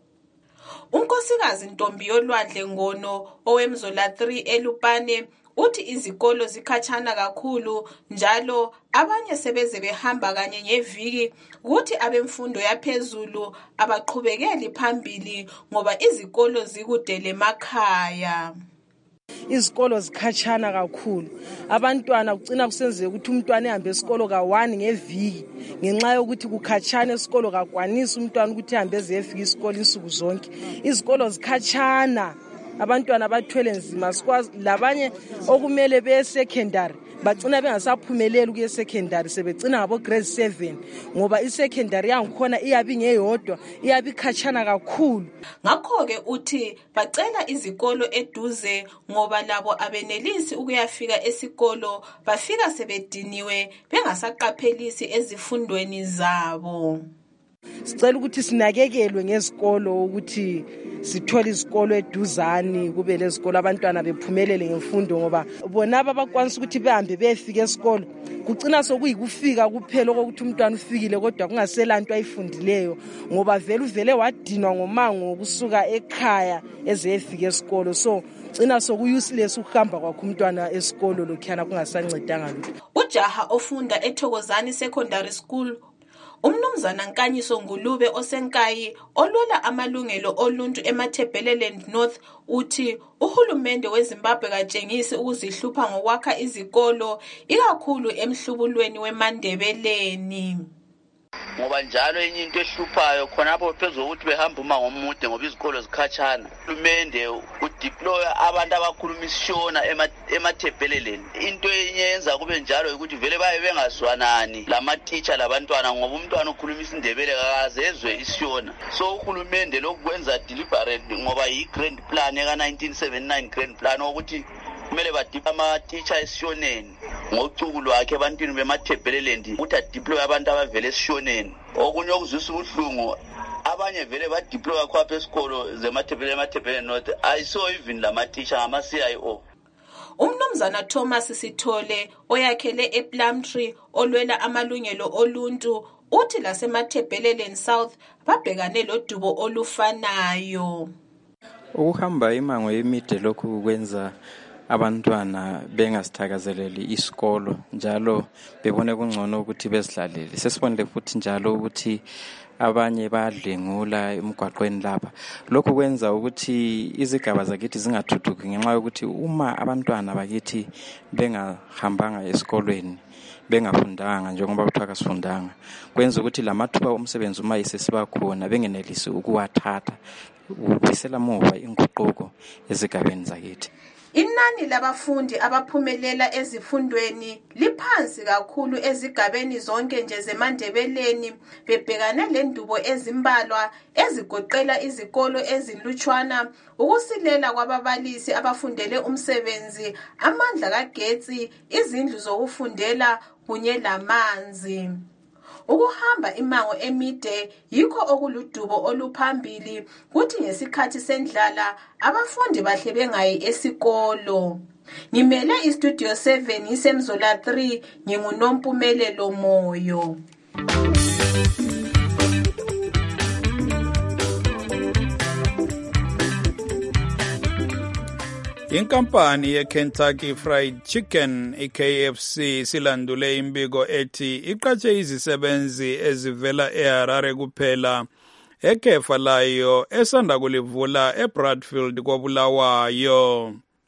Unkosikazi Ntombi yolwandle Ngono owemzola 3 eLupane uthi izikolo zikhatshana kakhulu njalo abanye sebeze behamba kanye ngeviki ukuthi abemfundo yaphezulu abaqhubekeli phambili ngoba izikolo zikudele emakhaya. Izikolo zikhatshana kakhulu abantwana kucina kusenzeka ukuthi umntwana ehambe esikolo ka1 ngeviki ngenxa yokuthi kukhatshana esikolo kakwanisa umntwana ukuthi ahambe ezefika isikolo insuku zonke. Izikolo zikhatshana abantwana bathwele nzima sikwazi labanye okumele beye secondary bacina bengasaphumeleli kuye secondary sebecina ngabo grade 7 ngoba isecondary yangikhona iyabi ngeyodwa iyabi khatshana kakhulu. Ngakho ke uthi bacela izikolo eduze ngoba labo abenelisi ukuyafika esikolo bafika sebediniwe bengasaqaphelisi ezifundweni zabo. Sicela ukuthi sinakekelwe ngezikolo ukuthi sithole izikolo eduzani kube lezikolo abantwana bephumelele ngemfundo ngoba bona abakwanisa ukuthi behambe befike esikolo kucina sokuyikufika kuphela ukuthi umntwana ufikile kodwa kungaselanto ayifundileyo ngoba vele wadinwa ngomango ukusuka ekhaya ezefika esikolo so cina sokuuseless ukuhamba kwakhe umntwana esikolo lokhana kungasancedanga lutho. Ujaha ofunda eThokozani Secondary School Umnumzana Nkanyiso Ngulube osenkayi olwela amalungelo oluntu eMatabeleland North uthi uhulumende weZimbabwe katshengisi ukuzihlupha ngokwakha izikolo ikakhulu emhlubulweni weMandebeleni. Ngoba njalo enye into ehluphayo khonapho phezulu ukuthi behamba umango omude ngoba izikolo zikhatshana. Uhulumende udeploy abantu abakhuluma isishona eMatabeleland. Into eyenza kube njalo ukuthi vele baye bengazwanani lama-teacher labantwana ngoba umntwana ukhuluma isindebele akazezwe isishona. So uhulumende lokwenza deliberate ngoba yi-grand plan eka-1979 grand plan ukuthi kumele badipha ama-teacher esishoneni ngocuku lwakhe ebantwini beMatabeleland ukuthi adeploy abantu abavele esishoneni. Okunye okuzwisa ubuhlungu abanye vele badeploy khapha esikolo zeMatabeleland North ayiso even lama-teacher ngama-CIO. Umnumzana Thomas Sithole oyakhele ePlumtree olwela amalungelo oluntu uthi laseMatabeleland South babhekane lodubo olufanayo. Ukuhamba imango emide lokhu kwenza abantwana bengasithakazeleli isikolo njalo bebone kungcono ukuthi bezidlalele. Sesibonile futhi njalo ukuthi abanye badlengula emgwaqweni lapha. Lokhu kwenza ukuthi izigaba zakithi zingathuthuki ngenxa yokuthi uma abantwana bakithi bengahambanga esikolweni bengafundanga njengoba kuthiwa kasifundanga kwenza ukuthi lamathuba omsebenzi uma isesiba khona bengenelisi ukuwathatha ubisela muva inguquko ezigabeni zakithi. Inani labafundi abaphumelela ezifundweni liphansi kakhulu ezigabeni zonke nje zeMandebeleni bebhekane lendubo ezimbalwa ezigoqela izikolo ezinlutshwana, ukusilela kwababalisi abafundele umsebenzi, amandla kagetsi, izindlu zokufundela kunye lamanzi. Ukuhamba imango emide yikho okuludubo oluphambili kuthi ngesikhathi sendlala abafundi bahle bengayi esikolo. Ngimele iStudio 7 isemzola 3 nginguNompumelelo Moyo. Inkampani ye-Kentucky Fried Chicken, KFC, silandule imbiko ethi iqatshe izisebenzi ezivela eHarare kuphela ekhefa layo esanda kulivula eBradfield koBulawayo.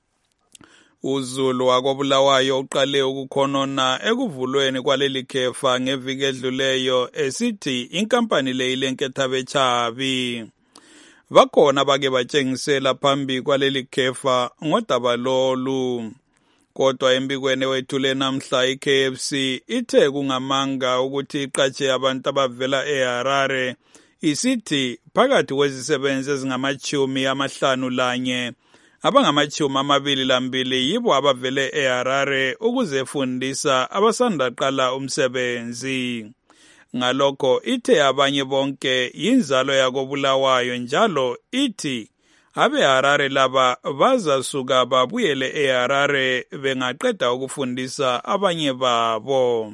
UZulu wakoBulawayo uqale ukukhonona ekuvulweni kwaleli khefa ngeviki edluleyo esithi inkampani le ilenketha bechabi. Bakhona bake batshengisela phambi kwaleli khefa ngodaba lolu. Kodwa embikweni wethule namhla iKFC ithe kungamanga ukuthi iqatshe abantu abavela eHarare isithi phakathi kwezisebenzi ezingama-51 abangama-22 yibo abavele eHarare ukuzefundisa abasandaqala umsebenzi. Ngalokho ithe abanye bonke yinzalo yakoBulawayo njalo ithi abeHarare laba bazasuka babuyele eHarare bengaqeda ukufundisa abanye babo.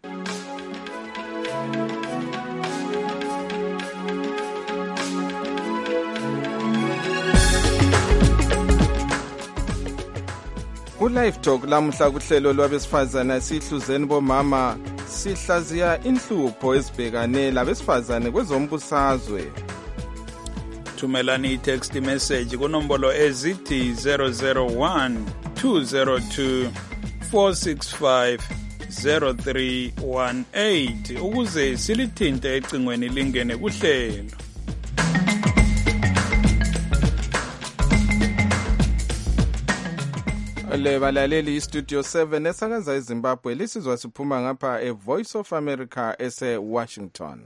Live Talk lamuhla kuhlelo lwabesifazana sihluzeni bomama sihlaziya inhlupho ezibhekane labesifazane kwezombusazwe. Thumelani text message kunombolo ezithi 001 202 465 0318 ukuze silithinte ecingweni lingene kuhlelo. Le balaleli iStudio 7 esakaza eZimbabwe lisizwa siphuma ngapha eVoice of America ese-Washington.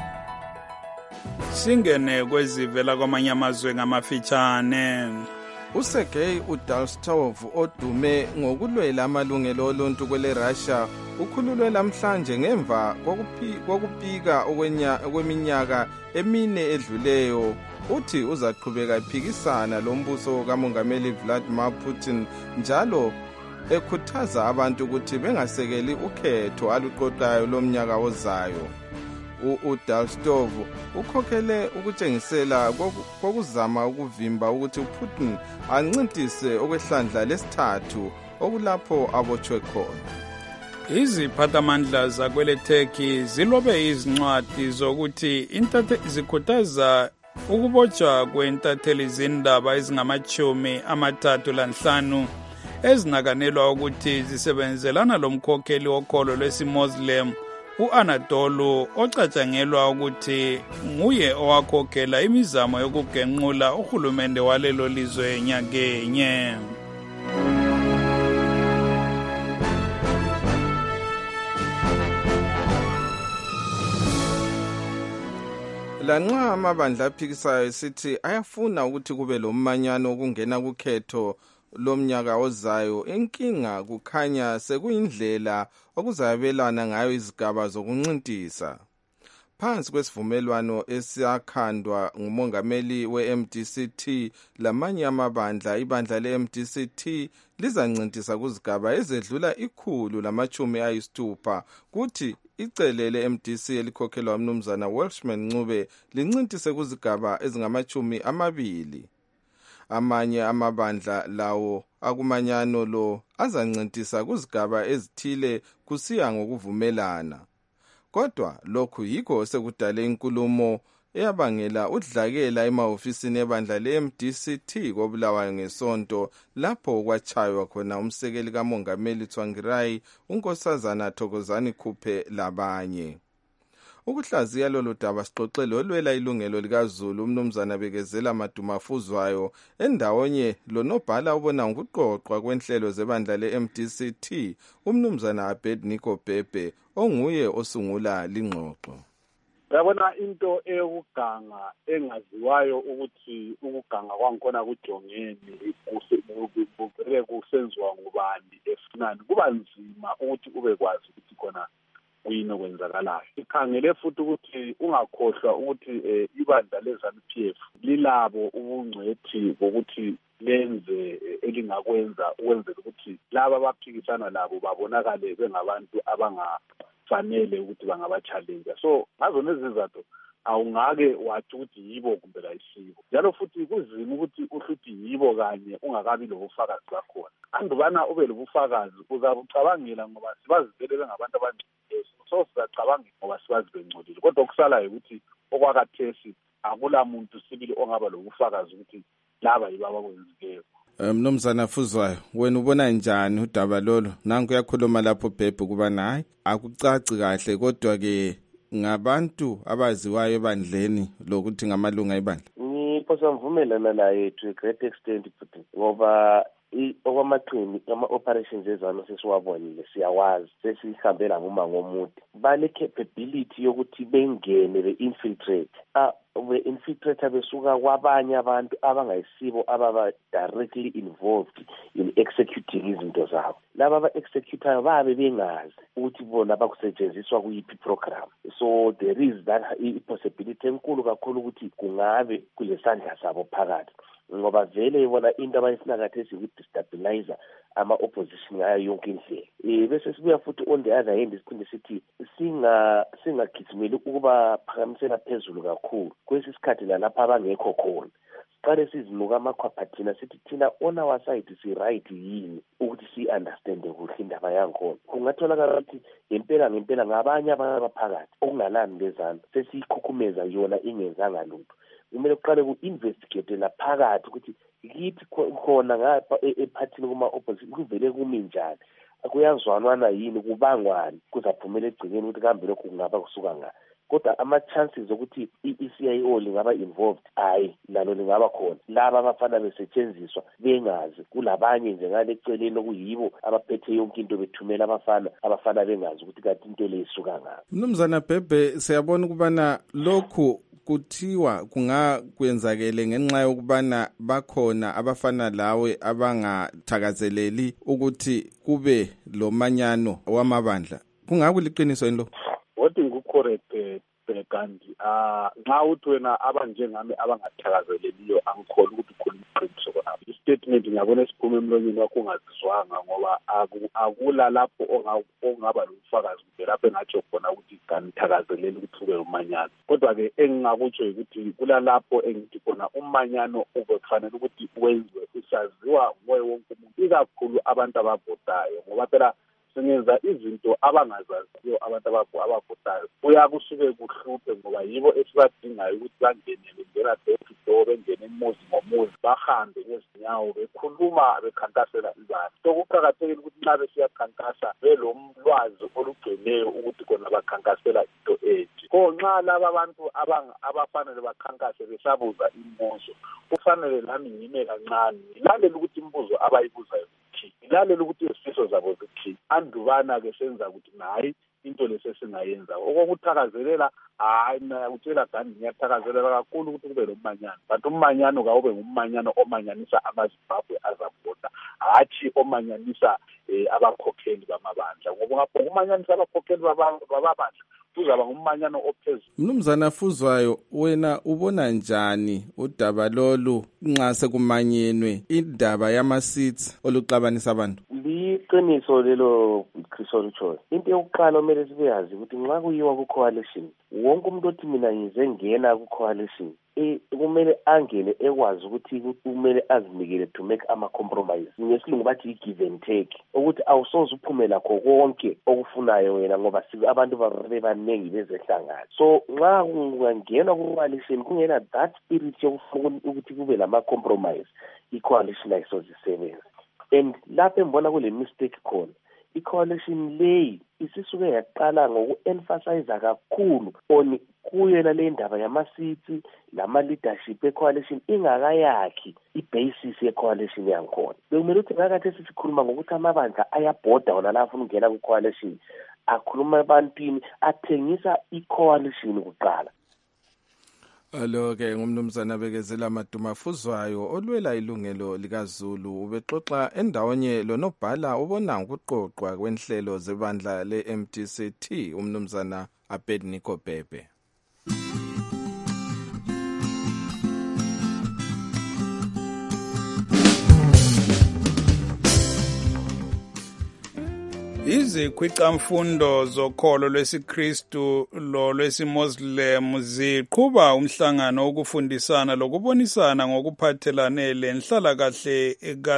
Singene kwezivela kwamanye amazwe ngamafitshane. uSergei Udalstov odume ngokulwela amalungelo oluntu kwele Russia ukhululwe namhlanje ngemva kokupika okweminyaka emine edluleyo. Uthi uzaqhubeka ephikisana lombuso kamongameli Vladimir Putin njalo ekhuthaza abantu ukuthi bengasekeli ukhetho aluqoqayo lomnyaka ozayo. uDalstov ukhokhele ukutshengisela kokuzama ukuvimba ukuthi uPutin ancintise okwehlandla lesithathu okulapho abotshwe khona. Iziphathamandla zakwele Turkey zilobe izincwadi zokuthi zikhuthaza ukubotshwa kwentatheli zindaba ezingama-35 ezinakanelwa ukuthi zisebenzelana lomkhokheli wokholo lwesiMuslim u-Anadolu ocatshangelwa ukuthi nguye owakhokhela imizamo yokugenqula uhulumende walelo lizwe nyakenye. Lanxa amabandla aphikisayo esithi ayafuna ukuthi kube lomanyano okungena kukhetho lomnyaka ozayo, inkinga kukhanya sekuyindlela okuzabelana ngayo izigaba zokuncintisa. Phansi kwesivumelwano esiyakhandwa ngumongameli we-MDCT lamanye amabandla, ibandla le-MDCT lizancintisa kuzigaba ezedlula 160 kuthi icele le-MDC elikhokhelwa umnumzana Welshman Ncube lincintise kuzigaba ezingama-20. Amanye amabandla lawo akumanyano lo azancintisa kuzigaba ezithile kusiya ngokuvumelana. Kodwa lokhu yikho sekudale inkulumo eyabangela udlakela emahofisini ebandla le-MDCT koBulawayo ngesonto lapho kwatshaywa khona umsekeli kamongameli Tsvangirai unkosazana Thokozani Khuphe labanye. Ukuhlaziya lolu daba sixoxele olwela ilungelo likaZulu umnumzana Bekezela Madumafuzwayo endawonye lonobhala ubona ngokuqoqwa kwenhlelo zebandla le-MDCT umnumzana Abednego Bhebhe onguye osungula lingxoxo. Yabona into eyokuganga engaziwayo ukuthi ukuganga kwangikhona kujongeni kuvele kusenziwa ngubani efunani kuba nzima ukuthi ubekwazi ukuthi khona kuyini okwenzakalayo. Ikhangele futhi ukuthi ungakhohlwa ukuthi ibandla leZANU-PF lilabo ubungcwethi bokuthi lenze elingakwenza ukwenzela ukuthi laba abaphikisana labo babonakale bengabantu abangafanele ukuthi bangaba-challenja. So ngazo nezizathu awungake wathi ukuthi yibo kumbe kayisibo. Njalo futhi kuzima ukuthi uhluthi yibo kanye ungakabi lobufakazi bakhona. Andubana ube lobufakazi uzabucabangela ngoba sibazivele bengabantu abangcwele. So sizacabangela ngoba sibazi bengcolile. Kodwa okusalayo ukuthi okwakathesi akula muntu sibili ongaba lobufakazi ukuthi laba yibo abakwenzileyo. Mnumzana Fuzwayo, wena ubona njani udaba lolo? Nanku uyakhuluma lapho Bhebhe kuba hayi akucaci kahle kodwa ke ngabantu abaziwayo ebandleni lokuthi ngamalunga ebandla. Ngiphosa mvumelana naye to a great extent futhi ngoba okwamaqini ama-operations ezano sesiwabonile siyawazi sesihambela ngumango omude bale capability yokuthi bengene be-infiltrate be-infiltrate besuka kwabanye abantu abangayisibo ababa directly involved in executing izinto zabo. Laba aba-executayo babe bengazi ukuthi bona bakusetshenziswa kuyiphi program. So there is that possibility enkulu kakhulu ukuthi kungabe kulesandla sabo phakathi ngoba vele bona into abayisinakathi esikuyi-destabilizer ama-opposition ngayo yonke indlela. Bese sibuya futhi on the other hand siphinde sithi singagijimeli ukuba phakamisela phezulu kakhulu kwesi sikhathi lalapha abangekho khona. Siqale sizinuka amakhwaphathina sithi thina on our side si-right yini ukuthi si-understande kuhle indaba yankhona. Kungatholakala ukuthi ngempela ngabanye abaphakathi okungalani lezana sesiyikhukhumeza yona ingenzanga lutho. Kumele kuqale ku-investigate laphakathi ukuthi kithi khona ngapha ephathini kuma-opposition kuvele kumi njani, kuyazwanwana yini, kubangwani, kuzaphumela egcikeni ukuthi kambe lokhu kungaba kusuka ngani. Kodwa ama-chances ukuthi i-CIO lingaba involved hayi nalo lingaba khona. Laba abafana besetshenziswa bengazi kulabanye nje ngale eceleni okuyibo abaphethe yonke into bethumela abafana bengazi ukuthi kanti into le isuka ngaphi. Mnumzana Bhebhe, siyabona ukubana lokhu kuthiwa kungakwenzakele ngenxa yokubana bakhona abafana lawe abangathakazeleli ukuthi kube lomanyano wamabandla. Kungakuliqiniso yini lo? Wothi ngucorrect kanti nxa uthi wena abanjengami abangathakazeleliyo angikholwa ukuthi ukhuluma iqiniso khona. I-statement ngiyabona esiphuma emlonyeni wakho ungazizwanga ngoba akula lapho ongaba lobufakazi kumbe lapho engatsho khona ukuthi kanithakazeleli ukuthi kube umanyano. Kodwa-ke engingakutsho ukuthi kulalapho engithi khona umanyano uzofanele ukuthi wenziwe usaziwa nguye wonke umuntu, ikakhulu abantu abavotayo, ngoba phela singenza izinto abangazaziyo abantu abavotayo kusuke kuhluphe, ngoba yibo esibadingayo ukuthi bangenele ngena door to door, bengene umuzi ngomuzi, bahambe ngezinyawo bekhuluma bekhankasela izandla. So kuqakathekile ukuthi nxa besiyakhankasa belolwazi olugcweleyo ukuthi khona bakhankasela into ethi. Ko nxa laba abantu abafanele bakhankase besabuza imibuzo, kufanele nami ngime kancane ngilalele ukuthi imibuzo abayibuzayo ilalela ukuthi izifiso zabo zithi andubana-ke senza ukuthi hayi into lesesingayenza okokuthakazelela. Hayi mina utshela gani ngiyathakazelela kakhulu ukuthi kube nomanyano, but umanyano kawube ngumanyano omanyanisa amaZimbabwe azavota, hatshi omanyanisa abakhokheli bamabandla, ngoba ngapho umanyanisa abakhokheli babandla kuzaba ngumanyano ophezulu. Mnumzana Fuzwayo, wena ubona njani udaba lolu nxa sekumanyenwe indaba yama-seats oluxabanisa abantu? Liqiniso lelo Chris Oluchoyo. Into yokuqala omele sibeyazi ukuthi nxa kuyiwa ku-coalition, wonke umuntu othi mina ngize ngena ku-coalition kumele angene ekwazi ukuthi kumele azinikele to make ama-compromise. Ngesilungu bathi i-give and take, ukuthi awusoze uphume lakho konke okufunayo wena ngoba abantu babanengi bezehlangana. So nxa kungangenwa ku-coalition kungena that spirit yokufuna ukuthi kube lama-compromise, i-coalition ayisoze isebenze. And lapho engibona kule mistake khona, i-coalition leyi isisuke yaqala ngoku-emphasize kakhulu on kuyena le ndaba yama-seats nama-leadership e-coalition ingakayakhi i-basis ye-coalition yankhona. Bekumele ukuthi ngakade sisikhuluma ngokuthi amabandla ayabhoda wona la afuna ukungena ku-coalition, akhuluma ebantwini, athengisa i-coalition kuqala. Alo-ke ngumnumzana Bekezela Maduma Fuzwayo olwela ilungelo likaZulu, ubexoxa endawonye lonobhala ubona ngokuqoqwa kwenhlelo zebandla le-MDC umnumzana Abednego Bhebhe. Izikhwicamfundo zokholo lwesiKristu lolwesiMuslim ziqhuba umhlangano wokufundisana lokubonisana ngokuphathelane lenhlalakahle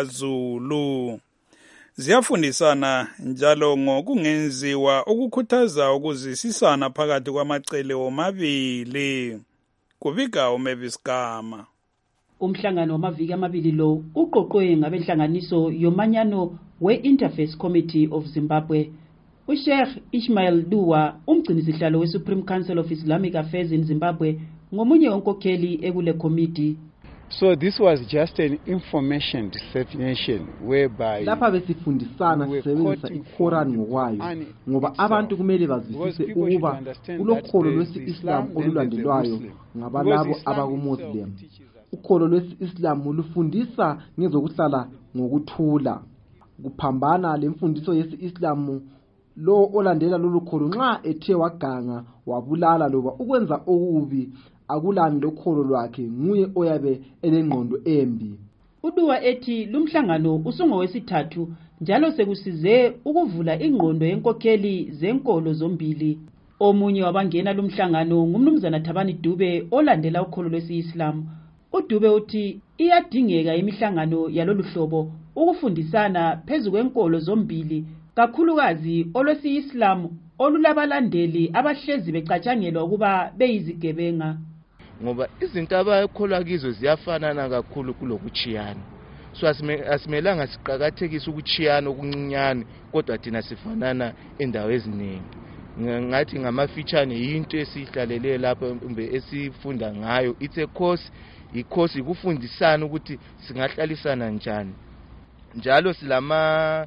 kaZulu. Ziyafundisana njalo ngokungenziwa ukukhuthaza ukuzwisisana phakathi kwamacele omabili. Kubika uMavis Gama. Umhlangano wamaviki amabili lo uqoqwe ngabenhlanganiso yomanyano we-Interface Committee of Zimbabwe. USheikh Ismail Duwa, umgcinisihlalo we-Supreme Council of Islamic Affairs in Zimbabwe, ngomunye onkokheli ekule committee. So this was just an information dissemination whereby lapha besifundisana sisebenzisa iQuran ngokwayo, ngoba abantu kumele bazwisise ukuba kulokholo lwesi-Islam olulandelwayo ngabalabo abakumuslim. Ukholo lwesi-Islam lufundisa ngezokuhlala ngokuthula, kuphambana lemfundiso yesi-Islam. Lo olandela lolu kholo nxa ethe waganga wabulala loba ukwenza okubi, akulani lokholo lwakhe, nguye oyabe elengqondo embi. Uduwa ethi lumhlangano usungowesithathu njalo sekusize ukuvula ingqondo yenkokheli zenkolo zombili. Omunye wabangena lumhlangano ngumnumzana Thabani Dube olandela ukholo lwesi-Islam. uDube uthi iyadingeka imihlangano yalolu hlobo ukufundisana phezu kwenkolo zombili, kakhulukazi olwesi-Islam olulabalandeli abahlezi becatshangelwa ukuba beyizigebenga. Ngoba izinto abakholwa kizo ziyafanana kakhulu kulokuchiyana. So asimelanga siqakathekise ukuchiyana okuncinyane, kodwa thina sifanana endawo eziningi. Ngathi ngamafitshane into esihlalele lapha kumbe esifunda ngayo, it's a course, i-course ikufundisana ukuthi singahlalisana njani. Njalo silama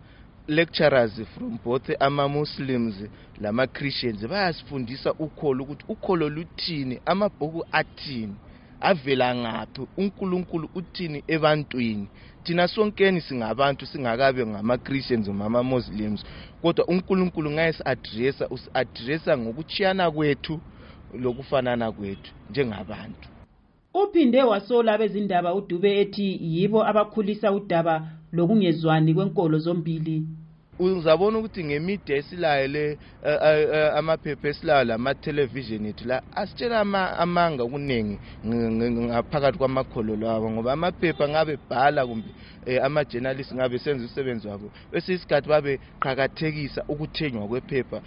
lecturers from both ama-Muslims lama-Christians bayasifundisa ukholo ukuthi ukholo luthini, amabhuku athini, avela ngaphi, uNkulunkulu uthini ebantwini. Thina sonkeni singabantu singakabe ngama-Christians noma ama-Muslims, kodwa uNkulunkulu ngayesi-addressa ngokuchiyana kwethu lokufanana kwethu njengabantu. Uphinde wasola abezindaba uDube ethi yibo abakhulisa udaba lokungezwani kwenkolo zombili. Uzabona ukuthi ngemedia esilayo le amaphepha esilayo lama-television ethu la asitshela amanga okuningi ngaphakathi kwamakhololo abo, ngoba amaphepha ngabe bhala kumbe ama-journalists ngabe senza umsebenzi wabo bese isikhathi babe qhakathekisa ukuthenywa kwephepha,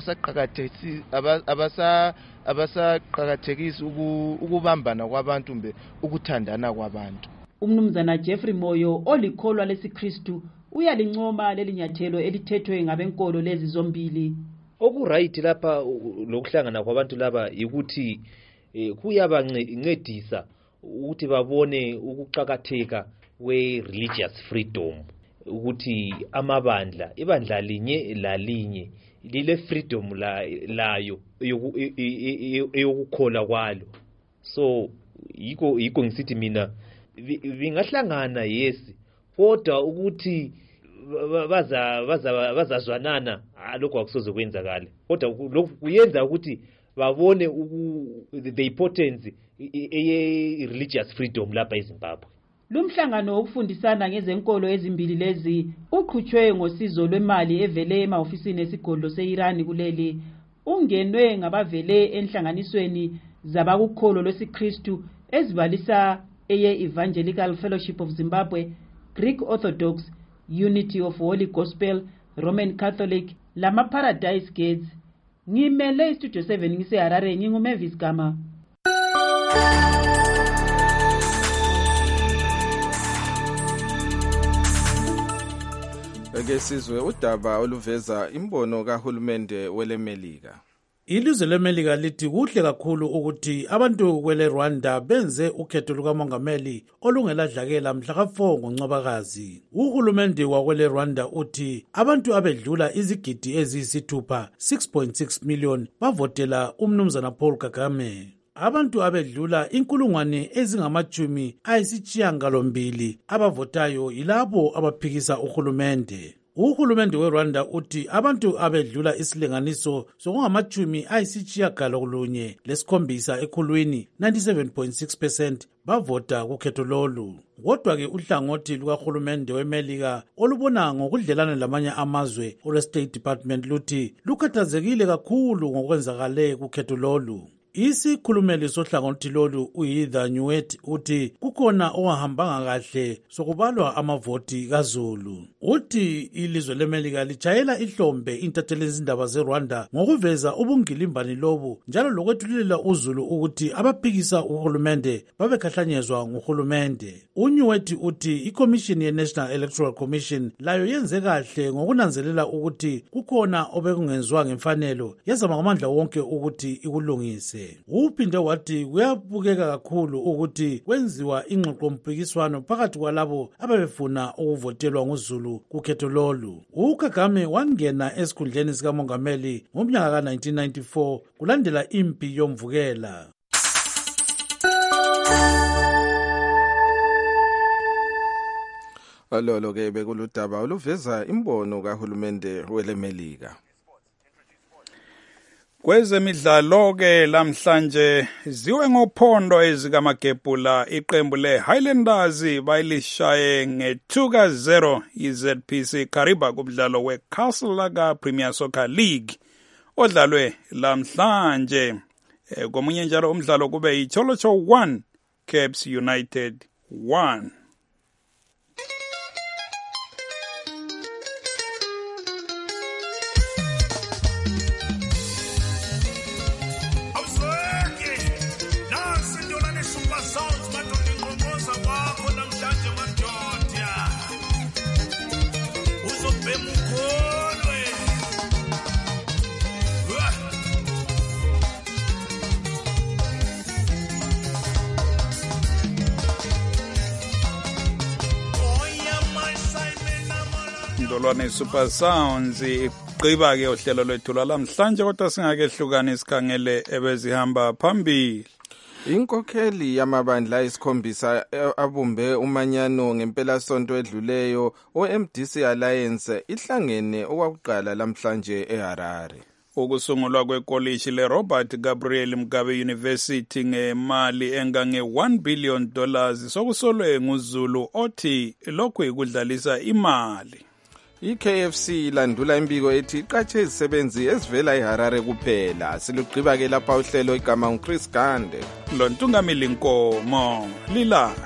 abasaqhakathekisi ukubambana kwabantu mbe ukuthandana kwabantu. Umnumzana Jeffrey Moyo olikholwa lesiKristu uyalincoma lelinyathelo elithethwe ngabenkolo lezi zombili. Okuright lapha lokuhlangana kwabantu laba ukuthi kuyabancedisa ukuthi babone ukuqhakatheka we-religious freedom, ukuthi ibandla linye lalinye lile freedom layo eyokukhola kwalo. So yiko ngisithi mina bingahlangana yesi, kodwa ukuthi bazazwanana lokho akusoze kwenzakala, kodwa lokhu kuyenza ukuthi babone the importance ye-religious freedom lapha eZimbabwe. Lumhlangano wokufundisana ngezenkolo ezimbili lezi uqhutshwe ngosizo lwemali evele emahofisini esigodlo se-Iran kuleli. Ungenwe ngabavele enhlanganisweni zabakukholo lwesiKristu ezibalisa eye-Evangelical Fellowship of Zimbabwe, Greek Orthodox, Unity of Holy Gospel, Roman Catholic, lama-Paradise Gates. Ngimele iStudio 7 ngise-Harare, nginguMavis Gama. Ake sizwe udaba oluveza imbono kahulumende welemelika. Ilizwe leMelika lithi kuhle kakhulu ukuthi abantu kwele Rwanda benze ukhetho lukamongameli olungeladlakela mhla ka4 ngoNcwabakazi. Uhulumende wakwele Rwanda uthi abantu abedlula izigidi eziyisithupha 6.6 million bavotela umnumzana Paul Kagame. Abantu abedlula inkulungwane ezingama-92 abavotayo yilabo abaphikisa uhulumende. Uhulumende weRwanda uthi abantu abedlula isilinganiso sokungama-97 ekhulwini 97.6% bavota kukhetho lolu. Kodwa-ke uhlangothi lukahulumende weMelika olubona ngokudlelana lamanye amazwe olwe-State Department luthi lukhathazekile kakhulu ngokwenzakale kukhetho lolu. Isikhulumeli sohlangothi lolu uHeather Nauert uthi kukhona owahambanga kahle sokubalwa amavoti kaZulu. Uthi ilizwe leMelika lijayela ihlombe intatheli zindaba zeRwanda ngokuveza ubungilimbani lobu njalo lokwethulela uZulu ukuthi abaphikisa uhulumende babekhahlanyezwa nguhulumende. UNauert uthi iCommission ye-National Electoral Commission layo yenze kahle ngokunanzelela ukuthi kukhona obekungenziwa ngemfanelo yazama ngamandla wonke ukuthi ikulungise. Uphinde wathi kuyabukeka kakhulu ukuthi kwenziwa ingxoxompikiswano phakathi kwalabo ababefuna ukuvotelwa nguZulu kukhetho lolu. uKagame wangena esikhundleni sikamongameli ngomnyaka ka1994 kulandela impi yomvukela. Alolo ke bekuludaba oluveza imbono kahulumende welemelika. Kwezemidlalo ke lamhlanje ziwe ngophondo ezikamagebhula iqembu leHighlanders bayilishaye nge2-0 iZPC Kariba kumdlalo weCastle Lager Premier Soccer League odlalwe lamhlanje. Komunye njalo umdlalo kube iCholocho 1 Caps United 1. indolwane Super Sounds igqiba-ke uhlelo lwethu lwalamhlanje, kodwa singakehlukani sikhangele ebezihamba phambili. Inkokheli yamabandla isikhombisa abumbe umanyano ngempelasonto edluleyo o-MDC Alliance ihlangene okwakuqala lamhlanje eHarare. Ukusungulwa kwekolishi le-Robert Gabriel Mugabe University ngemali engange-$1 billion sokusolwe nguZulu othi lokhu ikudlalisa imali. I-KFC ilandula imbiko ethi iqatshe izisebenzi ezivela eHarare kuphela. Silugqiba-ke lapha uhlelo igama nguChris Gande. Lo ntungamili Nkomo Lilali.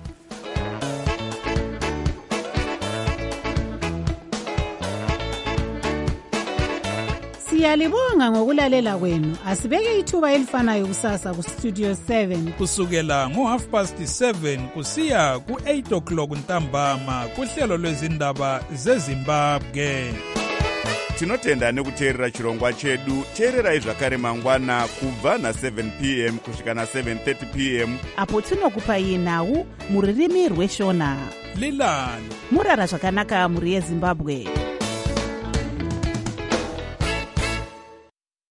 Siyalibonga ngokulalela kwenu. Asibeke ithuba elifanayo kusasa ku Studio 7 kusukela ngo7:30 kusiya ku8 ntambama kuhlelo lwezindaba zeZimbabwe. Tinotenda nekuteerera chirongwa chedu. Teererai zvakare mangwana kubva na7 p.m. kusvika na7:30 p.m. apo tinokupai nhau muririmi rweshona. Lilani murara zvakanaka muri yeZimbabwe.